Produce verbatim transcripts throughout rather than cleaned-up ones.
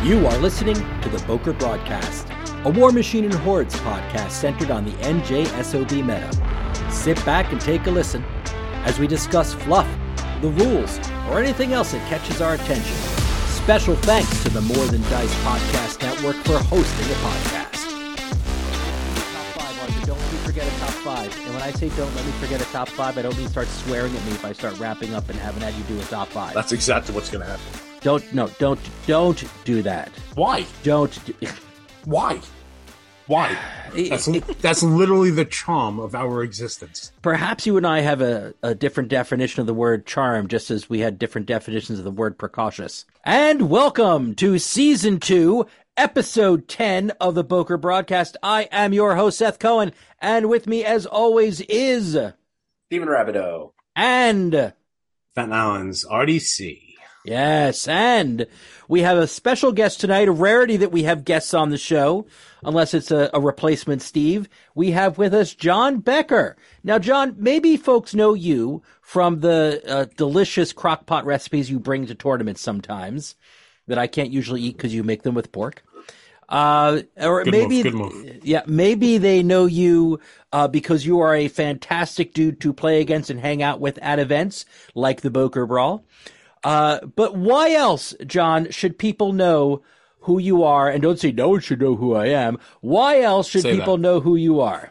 You are listening to the Boker Broadcast, a War Machine and Hordes podcast centered on the N J S O B meta. Sit back and take a listen as we discuss fluff, the rules, or anything else that catches our attention. Special thanks to the More Than Dice Podcast Network for hosting the podcast. Top five, Arthur. Don't let me forget a top five. And when I say don't let me forget a top five, I don't mean start swearing at me if I start wrapping up and haven't had you do a top five. That's exactly what's going to happen. Don't, no, don't, don't do that. Why? Don't. Do, Why? Why? That's, that's literally the charm of our existence. Perhaps you and I have a, a different definition of the word charm, just as we had different definitions of the word precautious. And welcome to Season two, Episode ten of the Boker Broadcast. I am your host, Seth Cohen, and with me, as always, is... Steven Rabideau. And... Fenton Allen's R D C. Yes, and we have a special guest tonight, a rarity that we have guests on the show, unless it's a, a replacement Steve. We have with us John Becker. Now, John, maybe folks know you from the uh, delicious crockpot recipes you bring to tournaments sometimes that I can't usually eat because you make them with pork. Uh, or good maybe, move, good move. yeah, maybe they know you uh, because you are a fantastic dude to play against and hang out with at events like the Boker Brawl. Uh, but why else, John, should people know who you are? And don't say no one should know who I am. Why else should say people that. know who you are?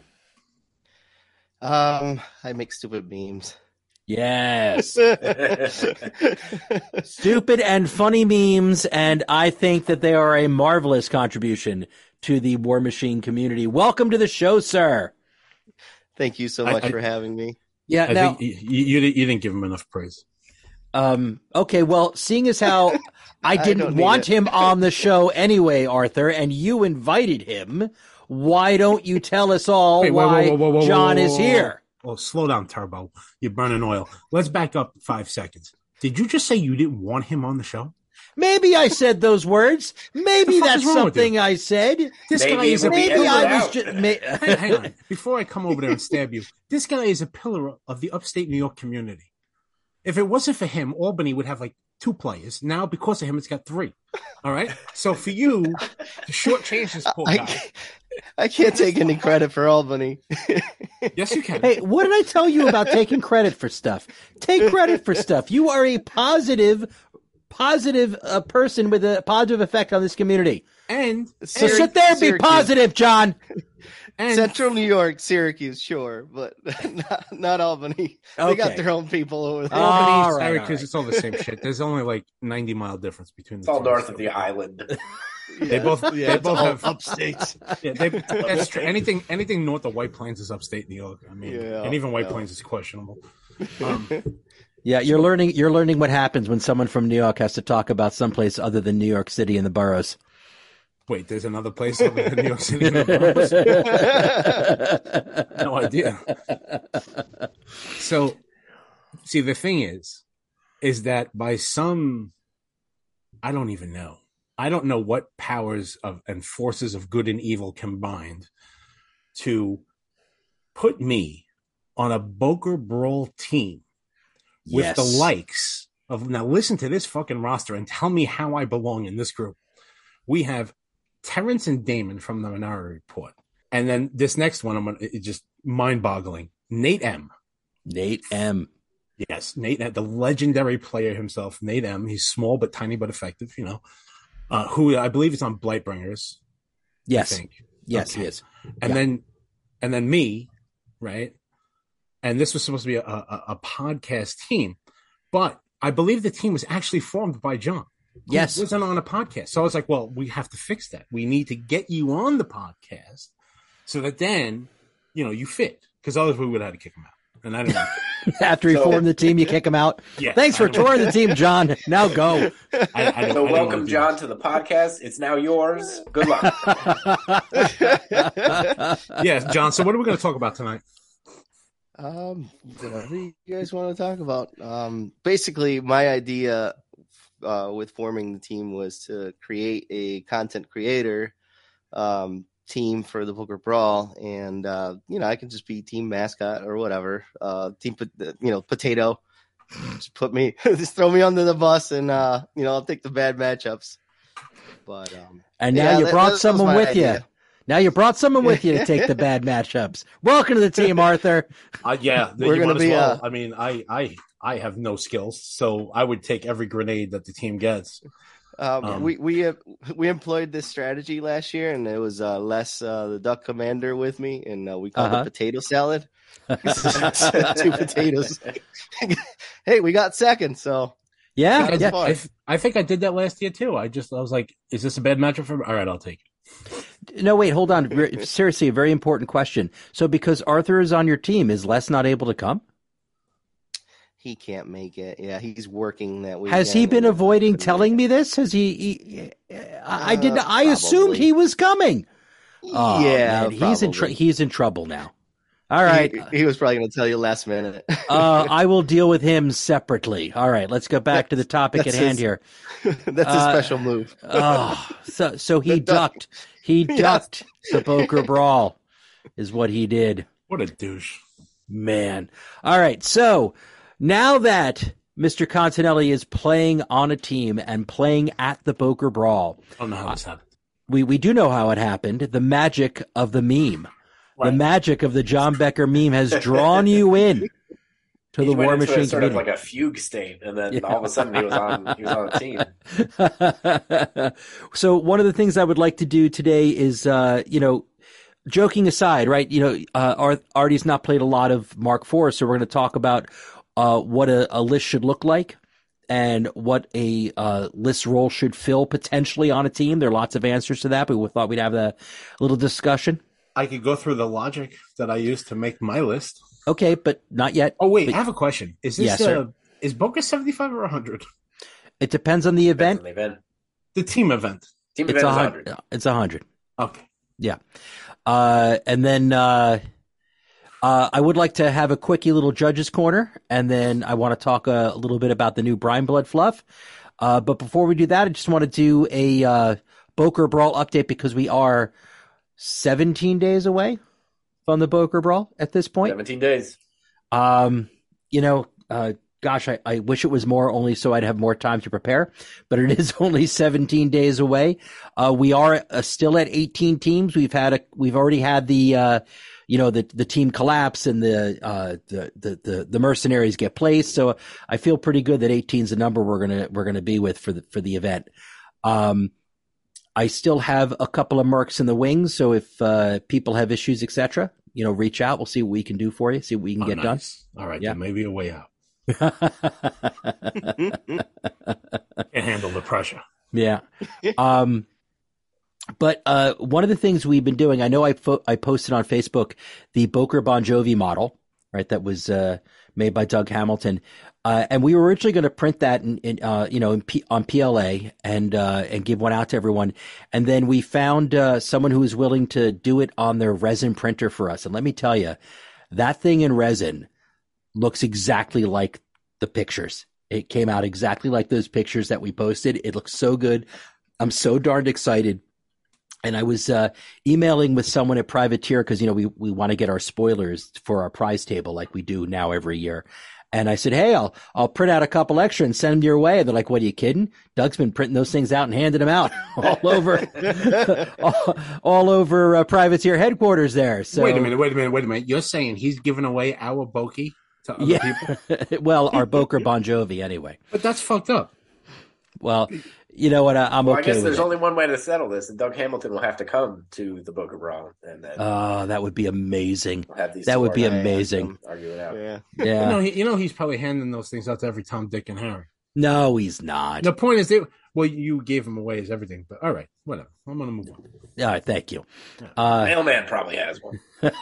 Um, I make stupid memes. Yes. Stupid and funny memes, and I think that they are a marvelous contribution to the War Machine community. Welcome to the show, sir. Thank you so much I, I, for having me. Yeah, I now, think you, you, you didn't give him enough praise. Um, okay, well, seeing as how I didn't I want it. him on the show anyway, Arthur, and you invited him, why don't you tell us all Wait, whoa, why whoa, whoa, whoa, whoa, John whoa, whoa, is whoa. here? Oh, slow down, Turbo. You're burning oil. Let's back up five seconds. Did you just say you didn't want him on the show? Maybe I said those words. Maybe The fuck that's is wrong with something you? I said. This Maybe guy is it a would be Maybe edited I was out. just... Ma- hang, hang on. Before I come over there and stab you, this guy is a pillar of the upstate New York community. If it wasn't for him, Albany would have like two players. Now, because of him, it's got three. All right? So for you to shortchange this poor I, guy. can't- I can't take any credit for Albany. Yes, you can. Hey, what did I tell you about taking credit for stuff? Take credit for stuff. You are a positive, positive uh, person with a positive effect on this community. And, So Syrac- sit there and be Syracuse. positive, John. and Central New York, Syracuse, sure, but not, not Albany. They Okay. got their own people over there. Oh, Albany, all right, Syracuse, all right. it's all the same shit. There's only like ninety mile difference between the It's all two. north of the island. They both, yeah, they it's both all have upstate. Yeah, they, that's true. Anything, anything north of White Plains is upstate New York. I mean, Yeah, and even White yeah. Plains is questionable. Um, Yeah, you're learning. You're learning what happens when someone from New York has to talk about someplace other than New York City and the boroughs. wait, there's another place other than New York City. in the boroughs? No idea. So, see, the thing is, is that by some, I don't even know. I don't know what powers of and forces of good and evil combined to put me on a Boker Brawl team with Yes. the likes of, now listen to this fucking roster and tell me how I belong in this group. We have Terrence and Damon from the Minority Report. And then this next one, I'm gonna, it's just mind boggling. Nate M. Nate M. Yes, Nate, the legendary player himself, Nate M. He's small but tiny but effective, you know, uh, who I believe is on Blightbringers. Yes. I think. Yes, Okay. he is. And Yeah. then, and then me, right? And this was supposed to be a, a, a podcast team, but I believe the team was actually formed by John. who Yes. wasn't on a podcast. So I was like, well, we have to fix that. We need to get you on the podcast so that then, you know, you fit. Because otherwise we would have had to kick him out. And I don't know. After he So- formed the team, you kick him out. Yeah, Thanks for I don't- touring the team, John. Now go. I, I don't, So I don't welcome, wanna do John, this. to the podcast. It's now yours. Good luck. Yeah, John. So what are we going to talk about tonight? Um, whatever you guys want to talk about. Um, basically, my idea uh, with forming the team was to create a content creator um, team for the Boker Brawl, and uh, you know, I can just be team mascot or whatever. Uh, team, you know, potato. Just put me, just throw me under the bus, and uh, you know, I'll take the bad matchups. But um, And now yeah, you that- brought that was someone my with idea. you. Now you brought someone with you to take the bad matchups. Welcome to the team, Arthur. Uh, yeah, We're you gonna might as be, well. uh, I mean, I, I, I have no skills, so I would take every grenade that the team gets. Um, Um, we we uh, we employed this strategy last year, and it was uh, Les, uh, the Duck Commander, with me, and uh, we called Uh-huh. it potato salad. Two potatoes. Hey, we got second, so Yeah, That was yeah. fun. I, th- I think I did that last year too. I just I was like, is this a bad matchup for me? All right, I'll take it. No, wait, hold on. Re- Seriously, a very important question. So, because Arthur is on your team, is Les not able to come? he can't make it. Yeah, he's working that week. Has he been avoiding telling me this? Has he? he I, I did. Uh, I assumed probably. he was coming. Oh, yeah, man, he's in. Tr- probably. he's in trouble now. All right. He, he was probably going to tell you last minute. uh, I will deal with him separately. All right, let's go back to the topic at That's hand his- here. That's Uh, a special move. Oh, so so he The duck. ducked. He Yes. ducked the Boker Brawl, is what he did. What a douche. Man. All right. So now that Mister Continelli is playing on a team and playing at the Boker Brawl, I don't know how this happened. we, we do know how it happened. The magic of the meme, the Right. magic of the John Becker meme has drawn you in to He the went War into a Machine sort community. of like a fugue state, and then Yeah. all of a sudden he was on. He was on a team. So one of the things I would like to do today is, uh, you know, joking aside, right? You know, uh, Ar- Artie's not played a lot of Mark four, so we're going to talk about uh, what a, a list should look like and what a uh, list role should fill potentially on a team. There are lots of answers to that, but we thought we'd have a little discussion. I could go through the logic that I used to make my list. Okay, but not yet. Oh wait, But I have a question. Is this Yes, sir. uh, is Boca seventy-five or one hundred? it depends on the event. Depends on the event. The team event. Team It's event a is one hundred. hundred. It's a hundred. Okay. Uh, and then uh, uh, I would like to have a quickie little judges corner, and then I want to talk a, a little bit about the new Brine Blood fluff. Uh, but before we do that, I just want to do a uh, Boker Brawl update because we are seventeen days away from the Boker Brawl at this point. Seventeen days. Um, you know, uh, gosh, I, I wish it was more, only so I'd have more time to prepare, but it is only seventeen days away. Uh, we are uh, still at eighteen teams. We've had a, we've already had the, uh, you know, the, the team collapse and the, uh, the, the, the, the mercenaries get placed. So I feel pretty good that eighteen is the number we're going to, we're going to be with for the, for the event. Um, I still have a couple of mercs in the wings. So if, uh, people have issues, et cetera, you know, reach out. We'll see what we can do for you. See what we can Oh, get nice. All right, Yeah. then maybe a way out. done. Can't handle the pressure. Yeah. Um, but uh, one of the things we've been doing, I know I fo- I posted on Facebook the Boker Bon Jovi model, right? That was uh, made by Doug Hamilton, uh, and we were originally going to print that in, in uh, you know, in P- on P L A and uh, and give one out to everyone. And then we found uh, someone who was willing to do it on their resin printer for us. And let me tell you, that thing in resin looks exactly like the pictures. It came out exactly like those pictures that we posted. It looks so good. I'm so darned excited. And I was uh, emailing with someone at Privateer because, you know, we, we want to get our spoilers for our prize table like we do now every year. And I said, hey, I'll I'll print out a couple extra and send them your way. And they're like, what, are you kidding? Doug's been printing those things out and handing them out all over all, all over uh, Privateer headquarters there. So Wait a minute, wait a minute, wait a minute. You're saying he's giving away our Boki to other Yeah. people? Well, our Boker Bon Jovi anyway. But that's fucked up. Well, you know what? I, I'm Well, okay I guess with there's it. only one way to settle this, and Doug Hamilton will have to come to the Boca Brawl, and then Oh, that would be amazing. we'll have these. That two would be argue- amazing. Argue it out. Yeah. You Yeah. know, he, you know, he's probably handing those things out to every Tom, Dick, and Harry. No, he's not. The point is, they, well, you gave him away as everything, but all right, whatever. I'm gonna move on. All right, thank you. Uh, Mailman probably has one.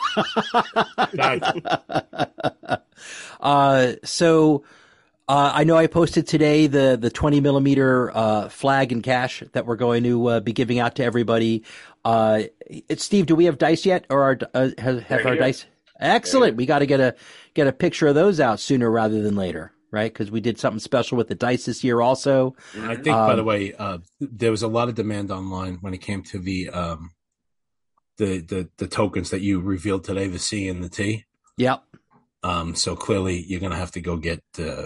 uh, so uh, I know I posted today the the twenty millimeter uh, flag and cash that we're going to uh, be giving out to everybody. Uh, it's Steve. Do we have dice yet, or our, uh, have, have They're our here. dice? Excellent. We got to get a get a picture of those out sooner rather than later, right? Because we did something special with the dice this year, also. I think, by Um, the way, uh, there was a lot of demand online when it came to the um, the the the tokens that you revealed today, the C and the T. Yep. Um, so clearly, you're gonna have to go get uh,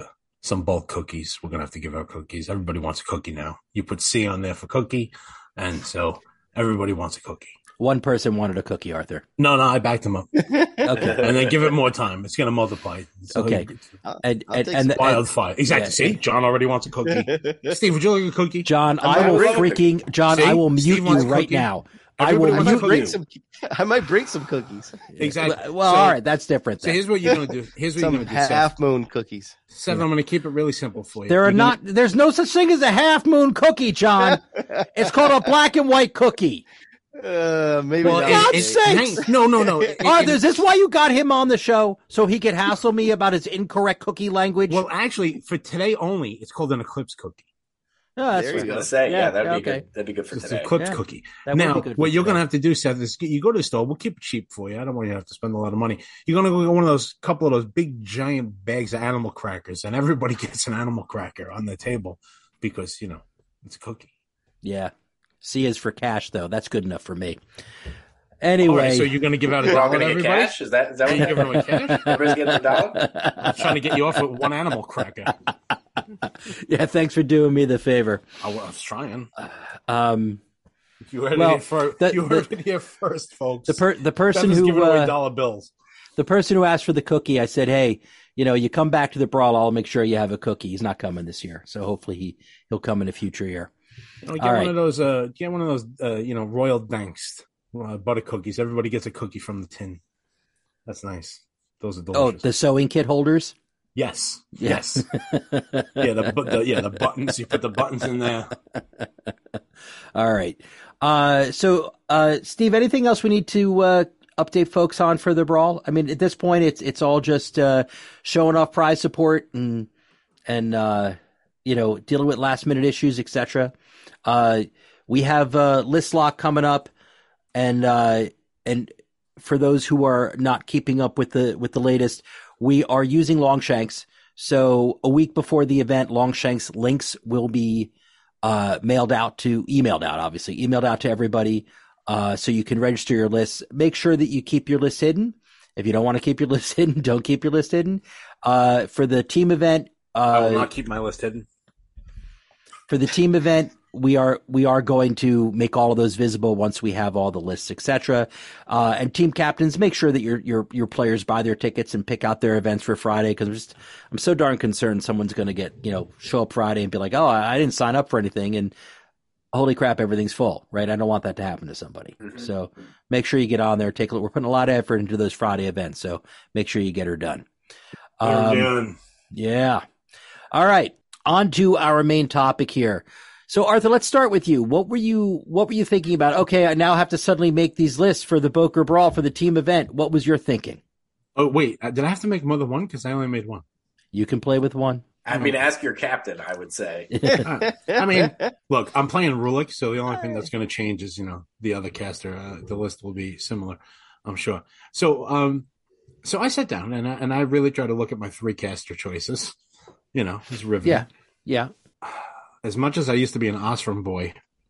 some bulk cookies. We're gonna have to give out cookies. Everybody wants a cookie now. You put C on there for cookie, and so everybody wants a cookie. One person wanted a cookie, Arthur. No, no, I backed him up. Okay. And then give it more time. It's going to multiply. So Okay. I'll- And I'll and, take and, some and Wildfire. Exactly. yeah. See, John already wants a cookie. Steve, would you like a cookie? John, I I will might freaking John, See? I will mute Steve wants you a right cookie. now. I Everybody will wants I a mute might bring you. some. I might bring some cookies. Exactly. Well, So- all right, that's different. So Then. here's what you're going to do. Here's what Some you're going to do, Seth. half moon cookies. Seth, I'm going to keep it really simple for you. There are You're not. There's no such thing as a half moon cookie, John. It's called a black and white cookie. Uh, maybe Well, not. it- God's it- sakes! hang- no, no, no. It- Arthur, it- is this why you got him on the show so he could hassle me about his incorrect cookie language? well, actually, for today only, it's called an eclipse cookie. Oh, that's there I was you gonna go. say, yeah, Yeah, that'd yeah, be okay. good. That'd be good for It's an today. eclipse Yeah. cookie. That would Now, be good what for you're going to today. have to do, Seth, is you go to the store. We'll keep it cheap for you. I don't want you to have to spend a lot of money. You're going to go get one of those couple of those big giant bags of animal crackers, and everybody gets an animal cracker on the table because, you know, it's a cookie. Yeah. C is for cash, though. That's good enough for me. All Anyway, right, so you're going to give out a We're all dollar to gonna get everybody? cash. Is that is that Are what you you're giving away cash? Everybody's getting a dollar. I'm trying to get you off with one animal cracker. yeah, thanks for doing me the favor. I was trying. Um, You heard Well, it here first. the- you heard the- it here first, folks. the per, the person Seth is who giving away uh, dollar bills. the person who asked for the cookie, I said, hey, you know, you come back to the brawl, I'll make sure you have a cookie. He's not coming this year, so hopefully he he'll come in a future year. You know, get All one right. of those. Uh, get one of those. Uh, you know, royal danks, uh, butter cookies. Everybody gets a cookie from the tin. That's nice. Those are Oh, delicious. the sewing kit holders. yes, Yeah. yes. yeah, the, bu- the yeah the buttons. You put the buttons in there. All right. Uh, so, uh, Steve, anything else we need to uh, update folks on for the brawl? I mean, at this point, it's it's all just uh, showing off prize support and and uh, you know, dealing with last minute issues, et cetera. Uh, we have uh, list lock coming up, and uh, and for those who are not keeping up with the with the latest, we are using Longshanks. So a week before the event, Longshanks links will be uh, mailed out to, emailed out, obviously, emailed out to everybody. Uh, so you can register your list. Make sure that you keep your list hidden. If you don't want to keep your list hidden, don't keep your list hidden. Uh, for the team event, I will uh, not keep my list hidden. for the team event, we are we are going to make all of those visible once we have all the lists, et cetera. Uh, and team captains, make sure that your your your players buy their tickets and pick out their events for Friday, because I'm just I'm so darn concerned someone's going to get you know show up Friday and be like, oh, I, I didn't sign up for anything, and holy crap, everything's full, right? I don't want that to happen to somebody. Mhm. So make sure you get on there. Take a look. We're putting a lot of effort into those Friday events, so make sure you get her done. Um, Done. yeah. All right. On to our main topic here. So Arthur, let's start with you. What were you what were you thinking about? Okay, I now have to suddenly make these lists for the Boker Brawl for the team event. What was your thinking? Oh wait, uh, did I have to make more than one? Because I only made one. You can play with one. I mean, ask your captain. I would say. Uh, I mean, look, I'm playing Rulik, so the only thing that's going to change is, you know, the other caster. Uh, the list will be similar, I'm sure. So, um, so I sat down and I, and I really tried to look at my three caster choices. You know, it's riveting. Yeah. Yeah. As much as I used to be an Osram boy,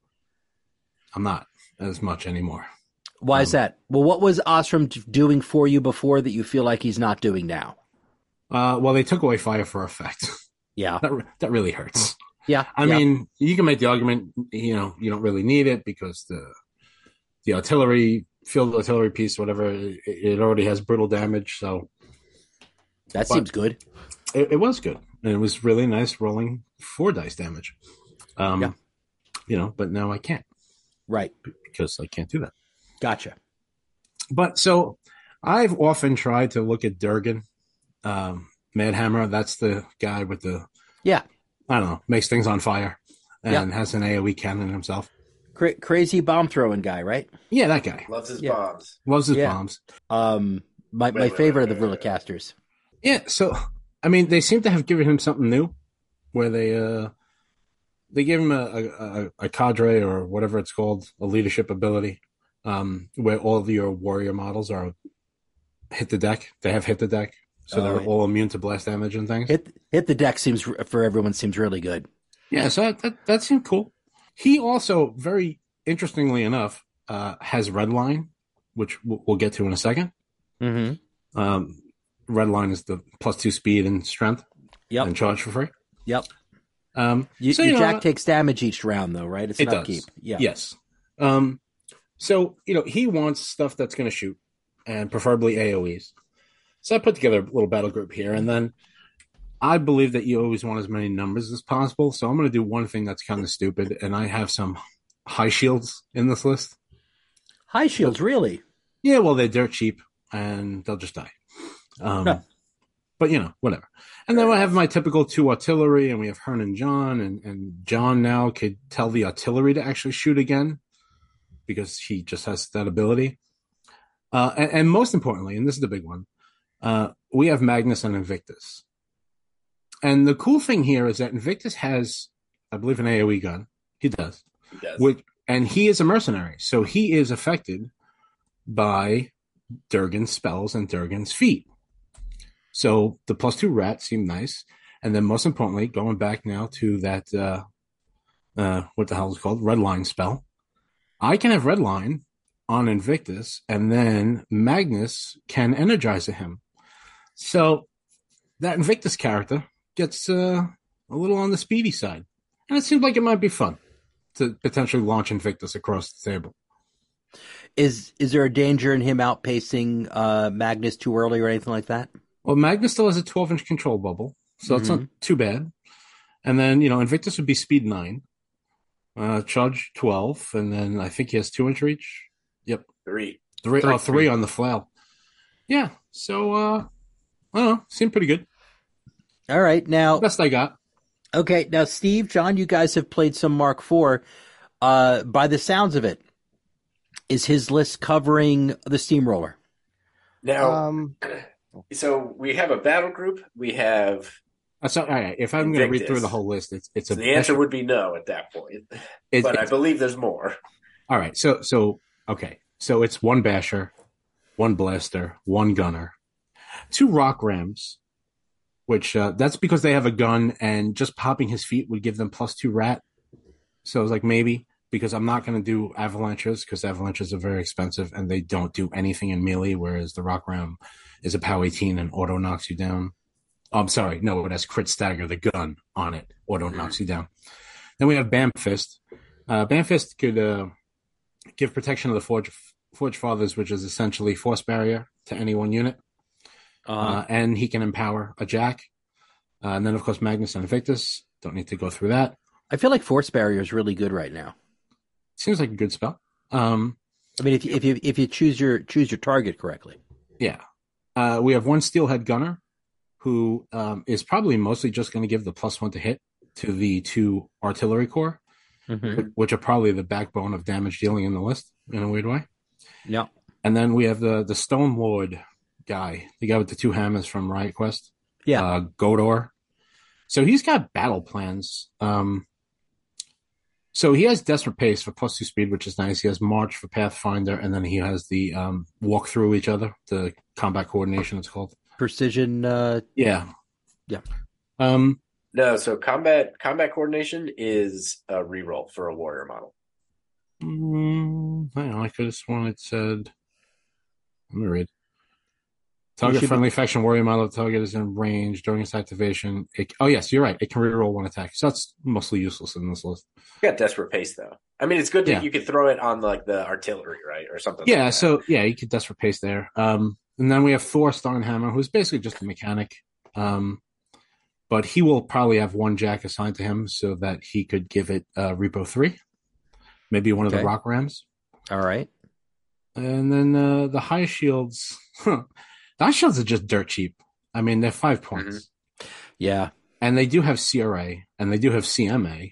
I'm not as much anymore. Why is Um, that? Well, what was Ostrom doing for you before that you feel like he's not doing now? Uh, well, they took away Fire for Effect. Yeah. that re- that really hurts. Yeah. I yeah. mean, you can make the argument, you know, you don't really need it because the the artillery, field artillery piece, whatever, it, it already has brittle damage. So that but- seems good. it, it was good. And it was really nice rolling four dice damage. Um, Yeah. You know, but now I can't Right. because I can't do that. Gotcha. But so I've often tried to look at Durgan, um, Mad Hammer. That's the guy with the, Yeah. I don't know, makes things on fire and Yeah. has an AoE cannon himself. Cra- crazy bomb throwing guy, right? Yeah, that guy. Loves his Yeah. bombs. Loves his Yeah. bombs. Um, my, Wait, my wait, favorite wait, of the wait, wait, wait. Relicasters. Yeah, so I mean, they seem to have given him something new, where they uh, they give him a, a, a cadre or whatever it's called, a leadership ability, um, where all of your warrior models are hit the deck. They have hit the deck, so Oh, they're yeah. all immune to blast damage and things. Hit hit the deck seems for everyone seems really good. Yeah, so that, that that seemed cool. He also, very interestingly enough, uh, has Redline, which we'll, we'll get to in a second. Mm-hmm. Um, Redline is the plus two speed and strength. Yep. and charge for free. Yep. Um, You, so, your you know, Jack takes damage each round, though, right? It's it an does. upkeep. Yeah. Yes. Um, so, you know, he wants stuff that's going to shoot, and preferably A O Es. So I put together a little battle group here, and then I believe that you always want as many numbers as possible. So I'm going to do one thing that's kind of stupid, and I have some high shields in this list. High shields, really? Yeah, well, they're dirt cheap, and they'll just die. Um, Huh. But, you know, whatever. And then I have my typical two artillery, and we have Hearn and John, and, and John now could tell the artillery to actually shoot again because he just has that ability. Uh, and, and most importantly, and this is the big one, uh, we have Magnus and Invictus. And the cool thing here is that Invictus has, I believe, an A O E gun. He does. He does. Which, and he is a mercenary, so he is affected by Durgan's spells and Durgan's feat. So the plus two rat seemed nice. And then most importantly, going back now to that, uh, uh, what the hell is it called? Redline spell. I can have Redline on Invictus, and then Magnus can energize him. So that Invictus character gets uh, a little on the speedy side. And it seemed like it might be fun to potentially launch Invictus across the table. Is is there a danger in him outpacing uh, Magnus too early or anything like that? Well, Magnus still has a twelve-inch control bubble, so Mhm. that's not too bad. And then, you know, Invictus would be speed nine, uh, charge twelve, and then I think he has two-inch reach. Yep. Three. Three, Three. oh, three on the flail. Yeah, so, uh, I don't know, seemed pretty good. All right, now Best I got. okay, now Steve, John, you guys have played some Mark four. Uh, by the sounds of it, is his list covering the Steamroller? Now, Um, so we have a battle group. We have. Uh, so, all right, if I'm going to read Invictus. through the whole list, it's it's So a the answer would be no at that point. it's, But I it's- believe there's more. all right. So so okay, so it's one basher, one blaster, one gunner, two rock rams, which uh, that's because they have a gun, and just popping his feet would give them plus two rat. So I was like, maybe, because I'm not going to do avalanches because avalanches are very expensive and they don't do anything in melee, whereas the rock ram is a POW eighteen and auto knocks you down. Oh, I'm sorry, no, it has crit stagger, the gun on it, auto knocks you down. Then we have Bamfist. Uh, Bamfist could uh, give protection to the Forge Forge Fathers, which is essentially force barrier to any one unit. Uh, and he can empower a Jack. Uh, and then, of course, Magnus and Invictus. Don't need to go through that. I feel like Force Barrier is really good right now. Seems like a good spell. Um, I mean, if you, if you if you choose your choose your target correctly. yeah. Uh, we have one Steelhead Gunner who um, is probably mostly just going to give the plus one to hit to the two Artillery Corps, Mm-hmm. which are probably the backbone of damage dealing in the list in a weird way. Yeah. And then we have the, the Stone Lord guy, the guy with the two hammers from Riot Quest. Yeah. Uh, Godor. So he's got battle plans. Um, so he has Desperate Pace for plus two speed, which is nice. He has March for Pathfinder, and then he has the um, walk through each other, the combat coordination, it's called. Precision. Uh, Yeah. Yeah. Um, No, so combat combat coordination is a reroll for a warrior model. mm, hang on, I could have sworn it said. Let me read. You Target should friendly faction warrior model. Target is in range during its activation. It, oh yes, you're right. It can reroll one attack, so that's mostly useless in this list. You got desperate pace though. I mean, it's good that Yeah. you could throw it on like the artillery, right, or something. Yeah, like that. so yeah, you could Desperate Pace there. Um, and then we have Thor Starnhammer, who's basically just a mechanic. Um, but he will probably have one Jack assigned to him so that he could give it uh, Repo three, maybe one of Okay. the Rock Rams. all right. And then uh, the High Shields. Huh. The High Shields are just dirt cheap. I mean, they're five points. Yeah. And they do have C R A, and they do have C M A.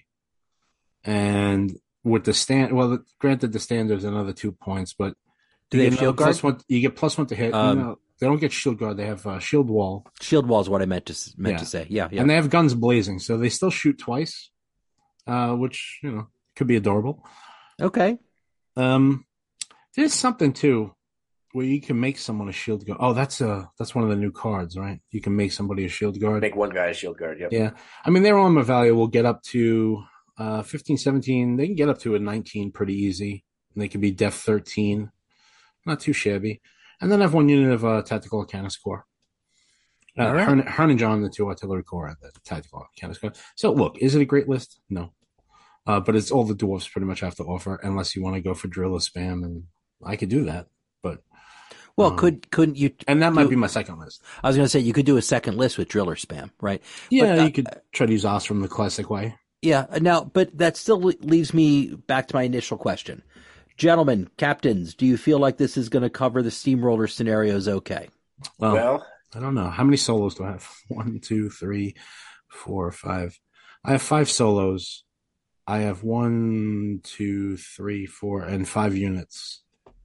And with the stand, well, granted, the standard's another two points, but Do they you have get shield plus guard? one, you get plus one to hit. Um, no, they don't get shield guard. They have uh, shield wall, Shield wall is what I meant to s- meant Yeah. to say. Yeah. Yeah. and they have guns blazing, so they still shoot twice, uh, which you know could be adorable. okay. Um, there's something too where you can make someone a shield guard. Oh, that's a that's one of the new cards, right? You can make somebody a shield guard. make one guy a shield guard. Yep. Yeah. I mean, their armor value will get up to uh, fifteen, seventeen. They can get up to a nineteen pretty easy. And they can be def thirteen. Not too shabby. And then I have one unit of uh, Tactical Arcanist Corps, Uh, All right. Hern, Hern and John, the two artillery corps, and the tactical counter. So look, is it a great list? No. Uh, but it's all the dwarfs pretty much have to offer, unless you want to go for drill or spam, and I could do that. But Well, um, could couldn't you? and that might do- be my second list. I was going to say you could do a second list with driller spam, right? Yeah, But, uh, you could try to use Ostrom the classic way. Yeah. Now, but that still le- leaves me back to my initial question, gentlemen, captains. Do you feel like this is going to cover the steamroller scenarios? Okay. Well, Well, I don't know. How many solos do I have? One, two, three, four, five. I have five solos. I have one, two, three, four, and five units.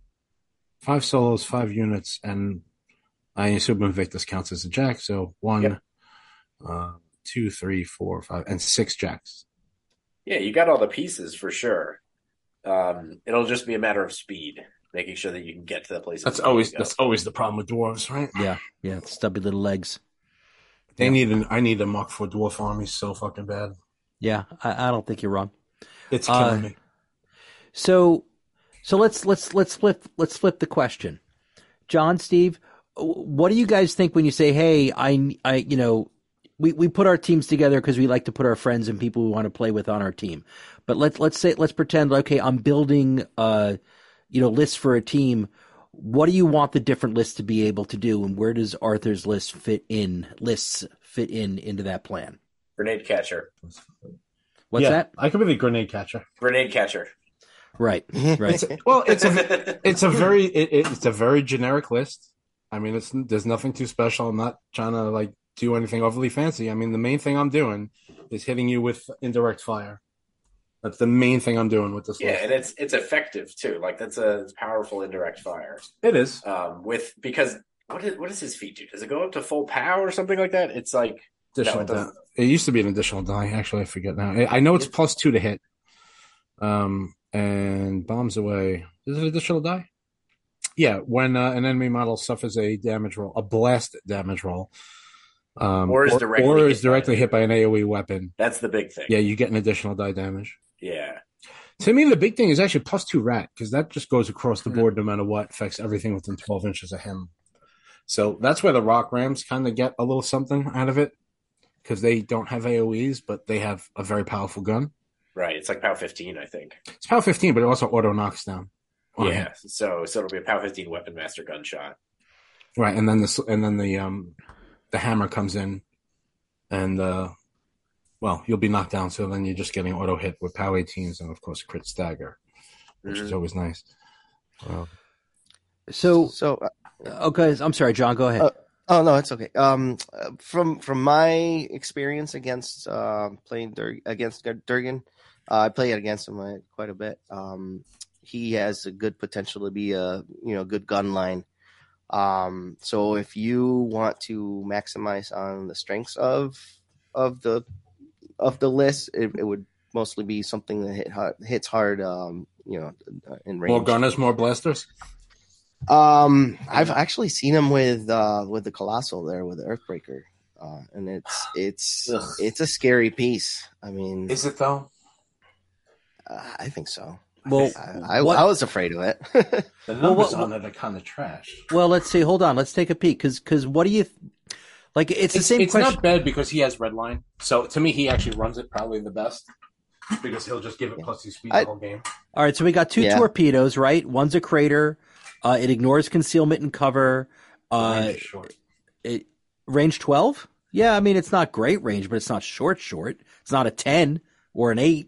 Five solos, five units, and I assume Invictus counts as a jack. So one, Yep. uh, two, three, four, five, and six jacks. yeah, you got all the pieces for sure. Um, it'll just be a matter of speed, making sure that you can get to the places. That's you need always to go. that's always the problem with dwarves, right? Yeah. Yeah. Stubby little legs. They Yeah. need an I need a Mark four dwarf army so fucking bad. Yeah. I, I don't think you're wrong. It's killing Uh, me. So, so let's let's let's flip let's flip the question, John, Steve. What do you guys think when you say, "Hey, I, I, you know, we, we put our teams together because we like to put our friends and people we want to play with on our team." But let's let's say let's pretend, okay, I'm building, uh, you know, lists for a team. What do you want the different lists to be able to do, and where does Arthur's list fit in? Lists fit in into that plan. Grenade catcher. What's yeah, that? I could be the grenade catcher. Grenade catcher. Right, right. It's, well, it's a it's a very it, it's a very generic list. I mean, it's there's nothing too special. I'm not trying to like do anything overly fancy. I mean, the main thing I'm doing is hitting you with indirect fire. That's the main thing I'm doing with this Yeah, list. and it's it's effective too. Like that's a it's powerful indirect fire. It is. Um, with because what is, what does his feat do? Does it go up to full power or something like that? It's like Additional it die. doesn't. It used to be an additional die. Actually, I forget now. I I know it's plus two to hit. Um, and bombs away. Is it additional die? Yeah, when uh, an enemy model suffers a damage roll, a blast damage roll, um, Or is directly or hit is directly by- hit by an AoE weapon. That's the big thing. Yeah, you get an additional die damage. Yeah. To me, the big thing is actually plus two rat, because that just goes across the Mhm. board no matter what, affects everything within twelve inches of him. So that's where the Rock Rams kind of get a little something out of it, because they don't have AoEs, but they have a very powerful gun. Right. It's like POW fifteen, I think. It's power fifteen, but it also auto knocks down. on Yeah. hit. So so it'll be a POW fifteen weapon master gunshot. Right, and then the and then the um the hammer comes in, and uh, well, you'll be knocked down. So then you're just getting auto hit with POW eighteens and of course crit stagger, which is Mhm. always nice. Uh, So, So, uh, okay, I'm sorry, John. Go ahead. Uh, oh no, it's okay. Um, uh, from from my experience against uh, playing Dur- against Dur- Durgan, uh, I play against him uh, quite a bit. Um, he has a good potential to be a you know good gun line. Um, so if you want to maximize on the strengths of of the of the list, it, it would mostly be something that hit hard, hits hard. Um, you know, in range. more gunners, more blasters. Um, I've actually seen him with uh with the Colossal there with the Earthbreaker, uh, and it's it's Ugh. it's a scary piece. I mean, Is it though? uh, I think so. Well, I, I, what- I was afraid of it. The Well, numbers what- on it are kind of trash. Well, let's see. Hold on. Let's take a peek. Because, because, what do you th- like? It's, the same it's question. not bad because he has red line. So to me, he actually runs it probably the best because he'll just give it plus two speed I- the whole game. All right. So we got two Yeah. torpedoes, right? One's a crater. Uh, it ignores concealment and cover. The Uh, range is short. it, range twelve. Yeah, I mean it's not great range, but it's not short. Short. It's not a ten or an eight.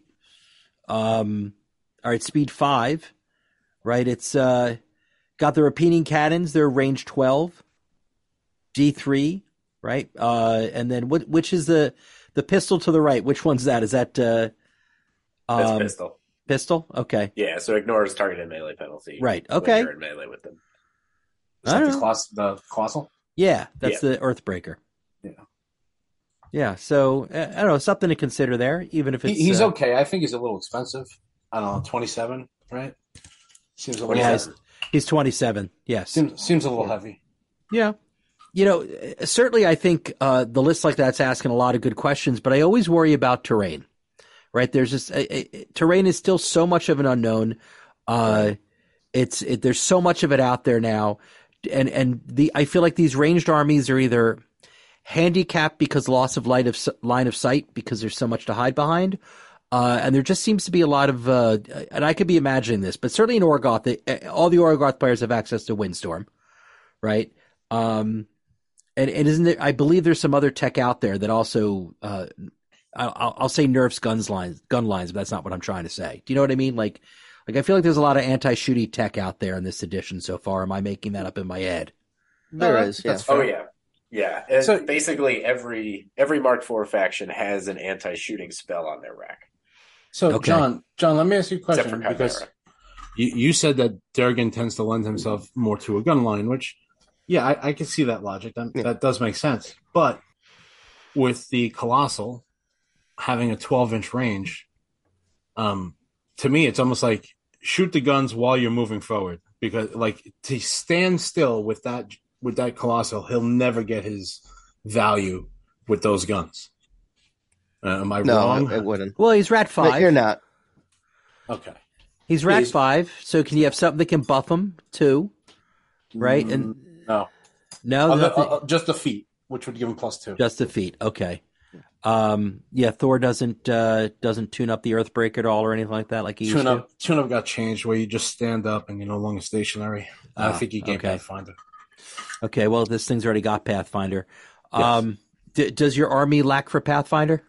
Um. All right. Speed five. Right. It's uh got the repeating cannons. They're range twelve. G three. Right. Uh. And then what? Which is the the pistol to the right? Which one's that? Is that uh? That's um, pistol. Pistol. Okay. Yeah, so ignores targeted melee penalty. Right, when okay. you're in melee with them. Is I that don't the, know. coloss- the colossal? Yeah, that's the Earthbreaker. Yeah. Yeah. So uh, I don't know, something to consider there, even if He, it's he's uh, okay. I think he's a little expensive. I don't know, twenty-seven, right? Seems a little Yeah, heavy. he's twenty-seven. Yes. Seems, seems a little heavy. Yeah. You know, uh, certainly I think uh, the list like that's asking a lot of good questions, but I always worry about terrain, right? There's just uh, uh, terrain is still so much of an unknown. Uh, it's it, there's so much of it out there now. And, and the, I feel like these ranged armies are either handicapped because loss of light of s- line of sight because there's so much to hide behind. Uh, and there just seems to be a lot of, uh, and I could be imagining this, but certainly in Orgoth, they, all the Orgoth players have access to Windstorm, right? Um, and, and isn't there, I believe there's some other tech out there that also, uh, I'll, I'll say nerfs guns lines, gun lines, but that's not what I'm trying to say. Do you know what I mean? Like, like I feel like there's a lot of anti-shooty tech out there in this edition so far. Am I making that up in my head? There No, is, yeah. that's fair. Oh yeah, yeah. And So- basically, every every Mark four faction has an anti-shooting spell on their rack, So, Okay. John, John, let me ask you a except for question Chimera. because you, you said that Durgan tends to lend himself more to a gun line, which, yeah, I, I can see that logic. That, Yeah. that does make sense. But with the Colossal having a twelve-inch range, um, to me, it's almost like shoot the guns while you're moving forward. Because, like, to stand still with that with that Colossal, he'll never get his value with those guns. Uh, am I No, wrong? it, it wouldn't. Well, he's rat But five. you're not. Okay. He's rat He's- five. So can you have something that can buff him too? Right? And No. no, Other- nothing- uh, just the feet, which would give him plus two. just the feet. Okay. Um, yeah, Thor doesn't uh, doesn't tune up the Earthbreaker at all or anything like that, like he used Tune to. up, tune up got changed where you just stand up and you're no longer stationary. I Ah, think you gain okay. Pathfinder. Okay, well, this thing's already got Pathfinder. Yes. Um, d- does your army lack for Pathfinder?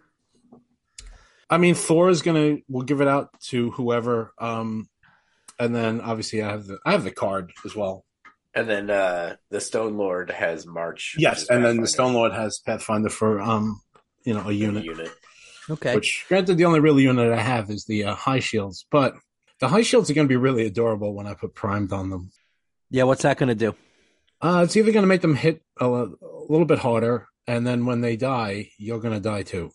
I mean, Thor is gonna. We'll give it out to whoever. Um, and then obviously I have the I have the card as well. And then uh, the Stone Lord has March. which Yes, is and then the Pathfinder, Stone Lord has Pathfinder for um, you know, a the unit. unit. Okay. Which, granted, the only real unit I have is the uh, high shields, but the high shields are going to be really adorable when I put primed on them. Yeah, what's that going to do? Uh, it's either going to make them hit a, a little bit harder, and then when they die, you're going to die too.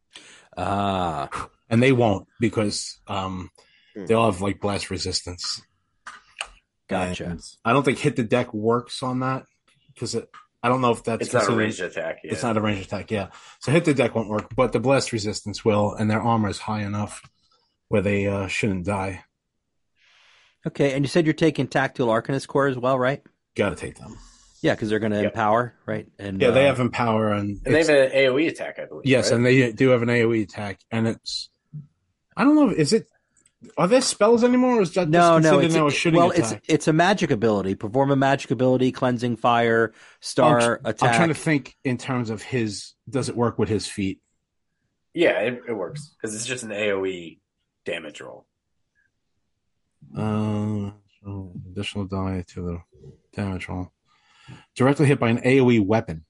Ah, And they won't because um, Hmm. they all have like blast resistance. gotcha. And I don't think hit the deck works on that because it. I don't know if that's It's not a considered- ranged attack. Yeah. It's not a ranged attack, yeah. So hit the deck won't work, but the blast resistance will, and their armor is high enough where they uh, shouldn't die. Okay, and you said you're taking Tactile Arcanist Core as well, right? Got to take them. Yeah, because they're going to Yep. empower, right? And Yeah, they uh, have empower and, And they it's- have an AoE attack, I believe. yes, right? and they do have an AoE attack, and it's. I don't know. Is it? Are there spells anymore? Or is that No, just no, considered it's now a it- shooting well, attack? it's it's a magic ability. Perform a magic ability, cleansing fire, star I'm, attack. I'm trying to think in terms of his. Does it work with his feet? yeah, it, it works because it's just an AoE damage roll. Uh, so additional die to the damage roll. Directly hit by an AoE weapon.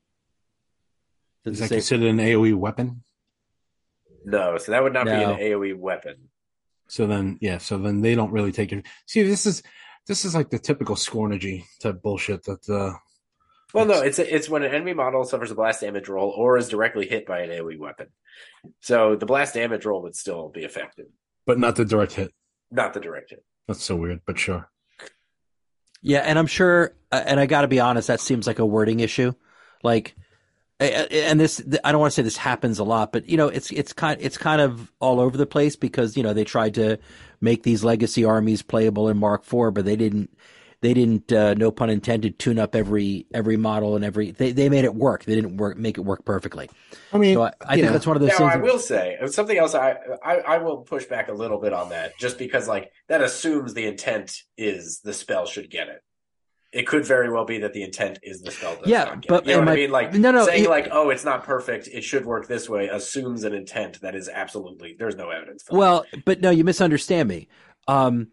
Does Is it that say- considered an AoE weapon? No, so that would not be No. an AoE weapon. So then, yeah. So then they don't really take it. See, this is this is like the typical Scornergy type bullshit. That uh, Well, no, it's it's when an enemy model suffers a blast damage roll or is directly hit by an AoE weapon. So the blast damage roll would still be effective, but not the direct hit. not the direct hit. That's so weird, but sure. Yeah, and I'm sure, uh, and I got to be honest, that seems like a wording issue. Like, uh, and this, I don't want to say this happens a lot, but you know, it's it's kind it's kind of all over the place because you know they tried to make these legacy armies playable in Mark four, but they didn't. They didn't, uh, no pun intended, tune up every every model and every. They they made it work. They didn't work make it work perfectly. I mean, So I, I yeah. think that's one of those Now, things. I that- will say something else. I, I I will push back a little bit on that, just because like that assumes the intent is the spell should get it. It could very well be that the intent is the spell does Yeah, not get but it. You know am what I I- mean? Like no, no, saying it- like, oh, it's not perfect. It should work this way. Assumes an intent that is absolutely there's no evidence for. Well, but no, you misunderstand me. Um,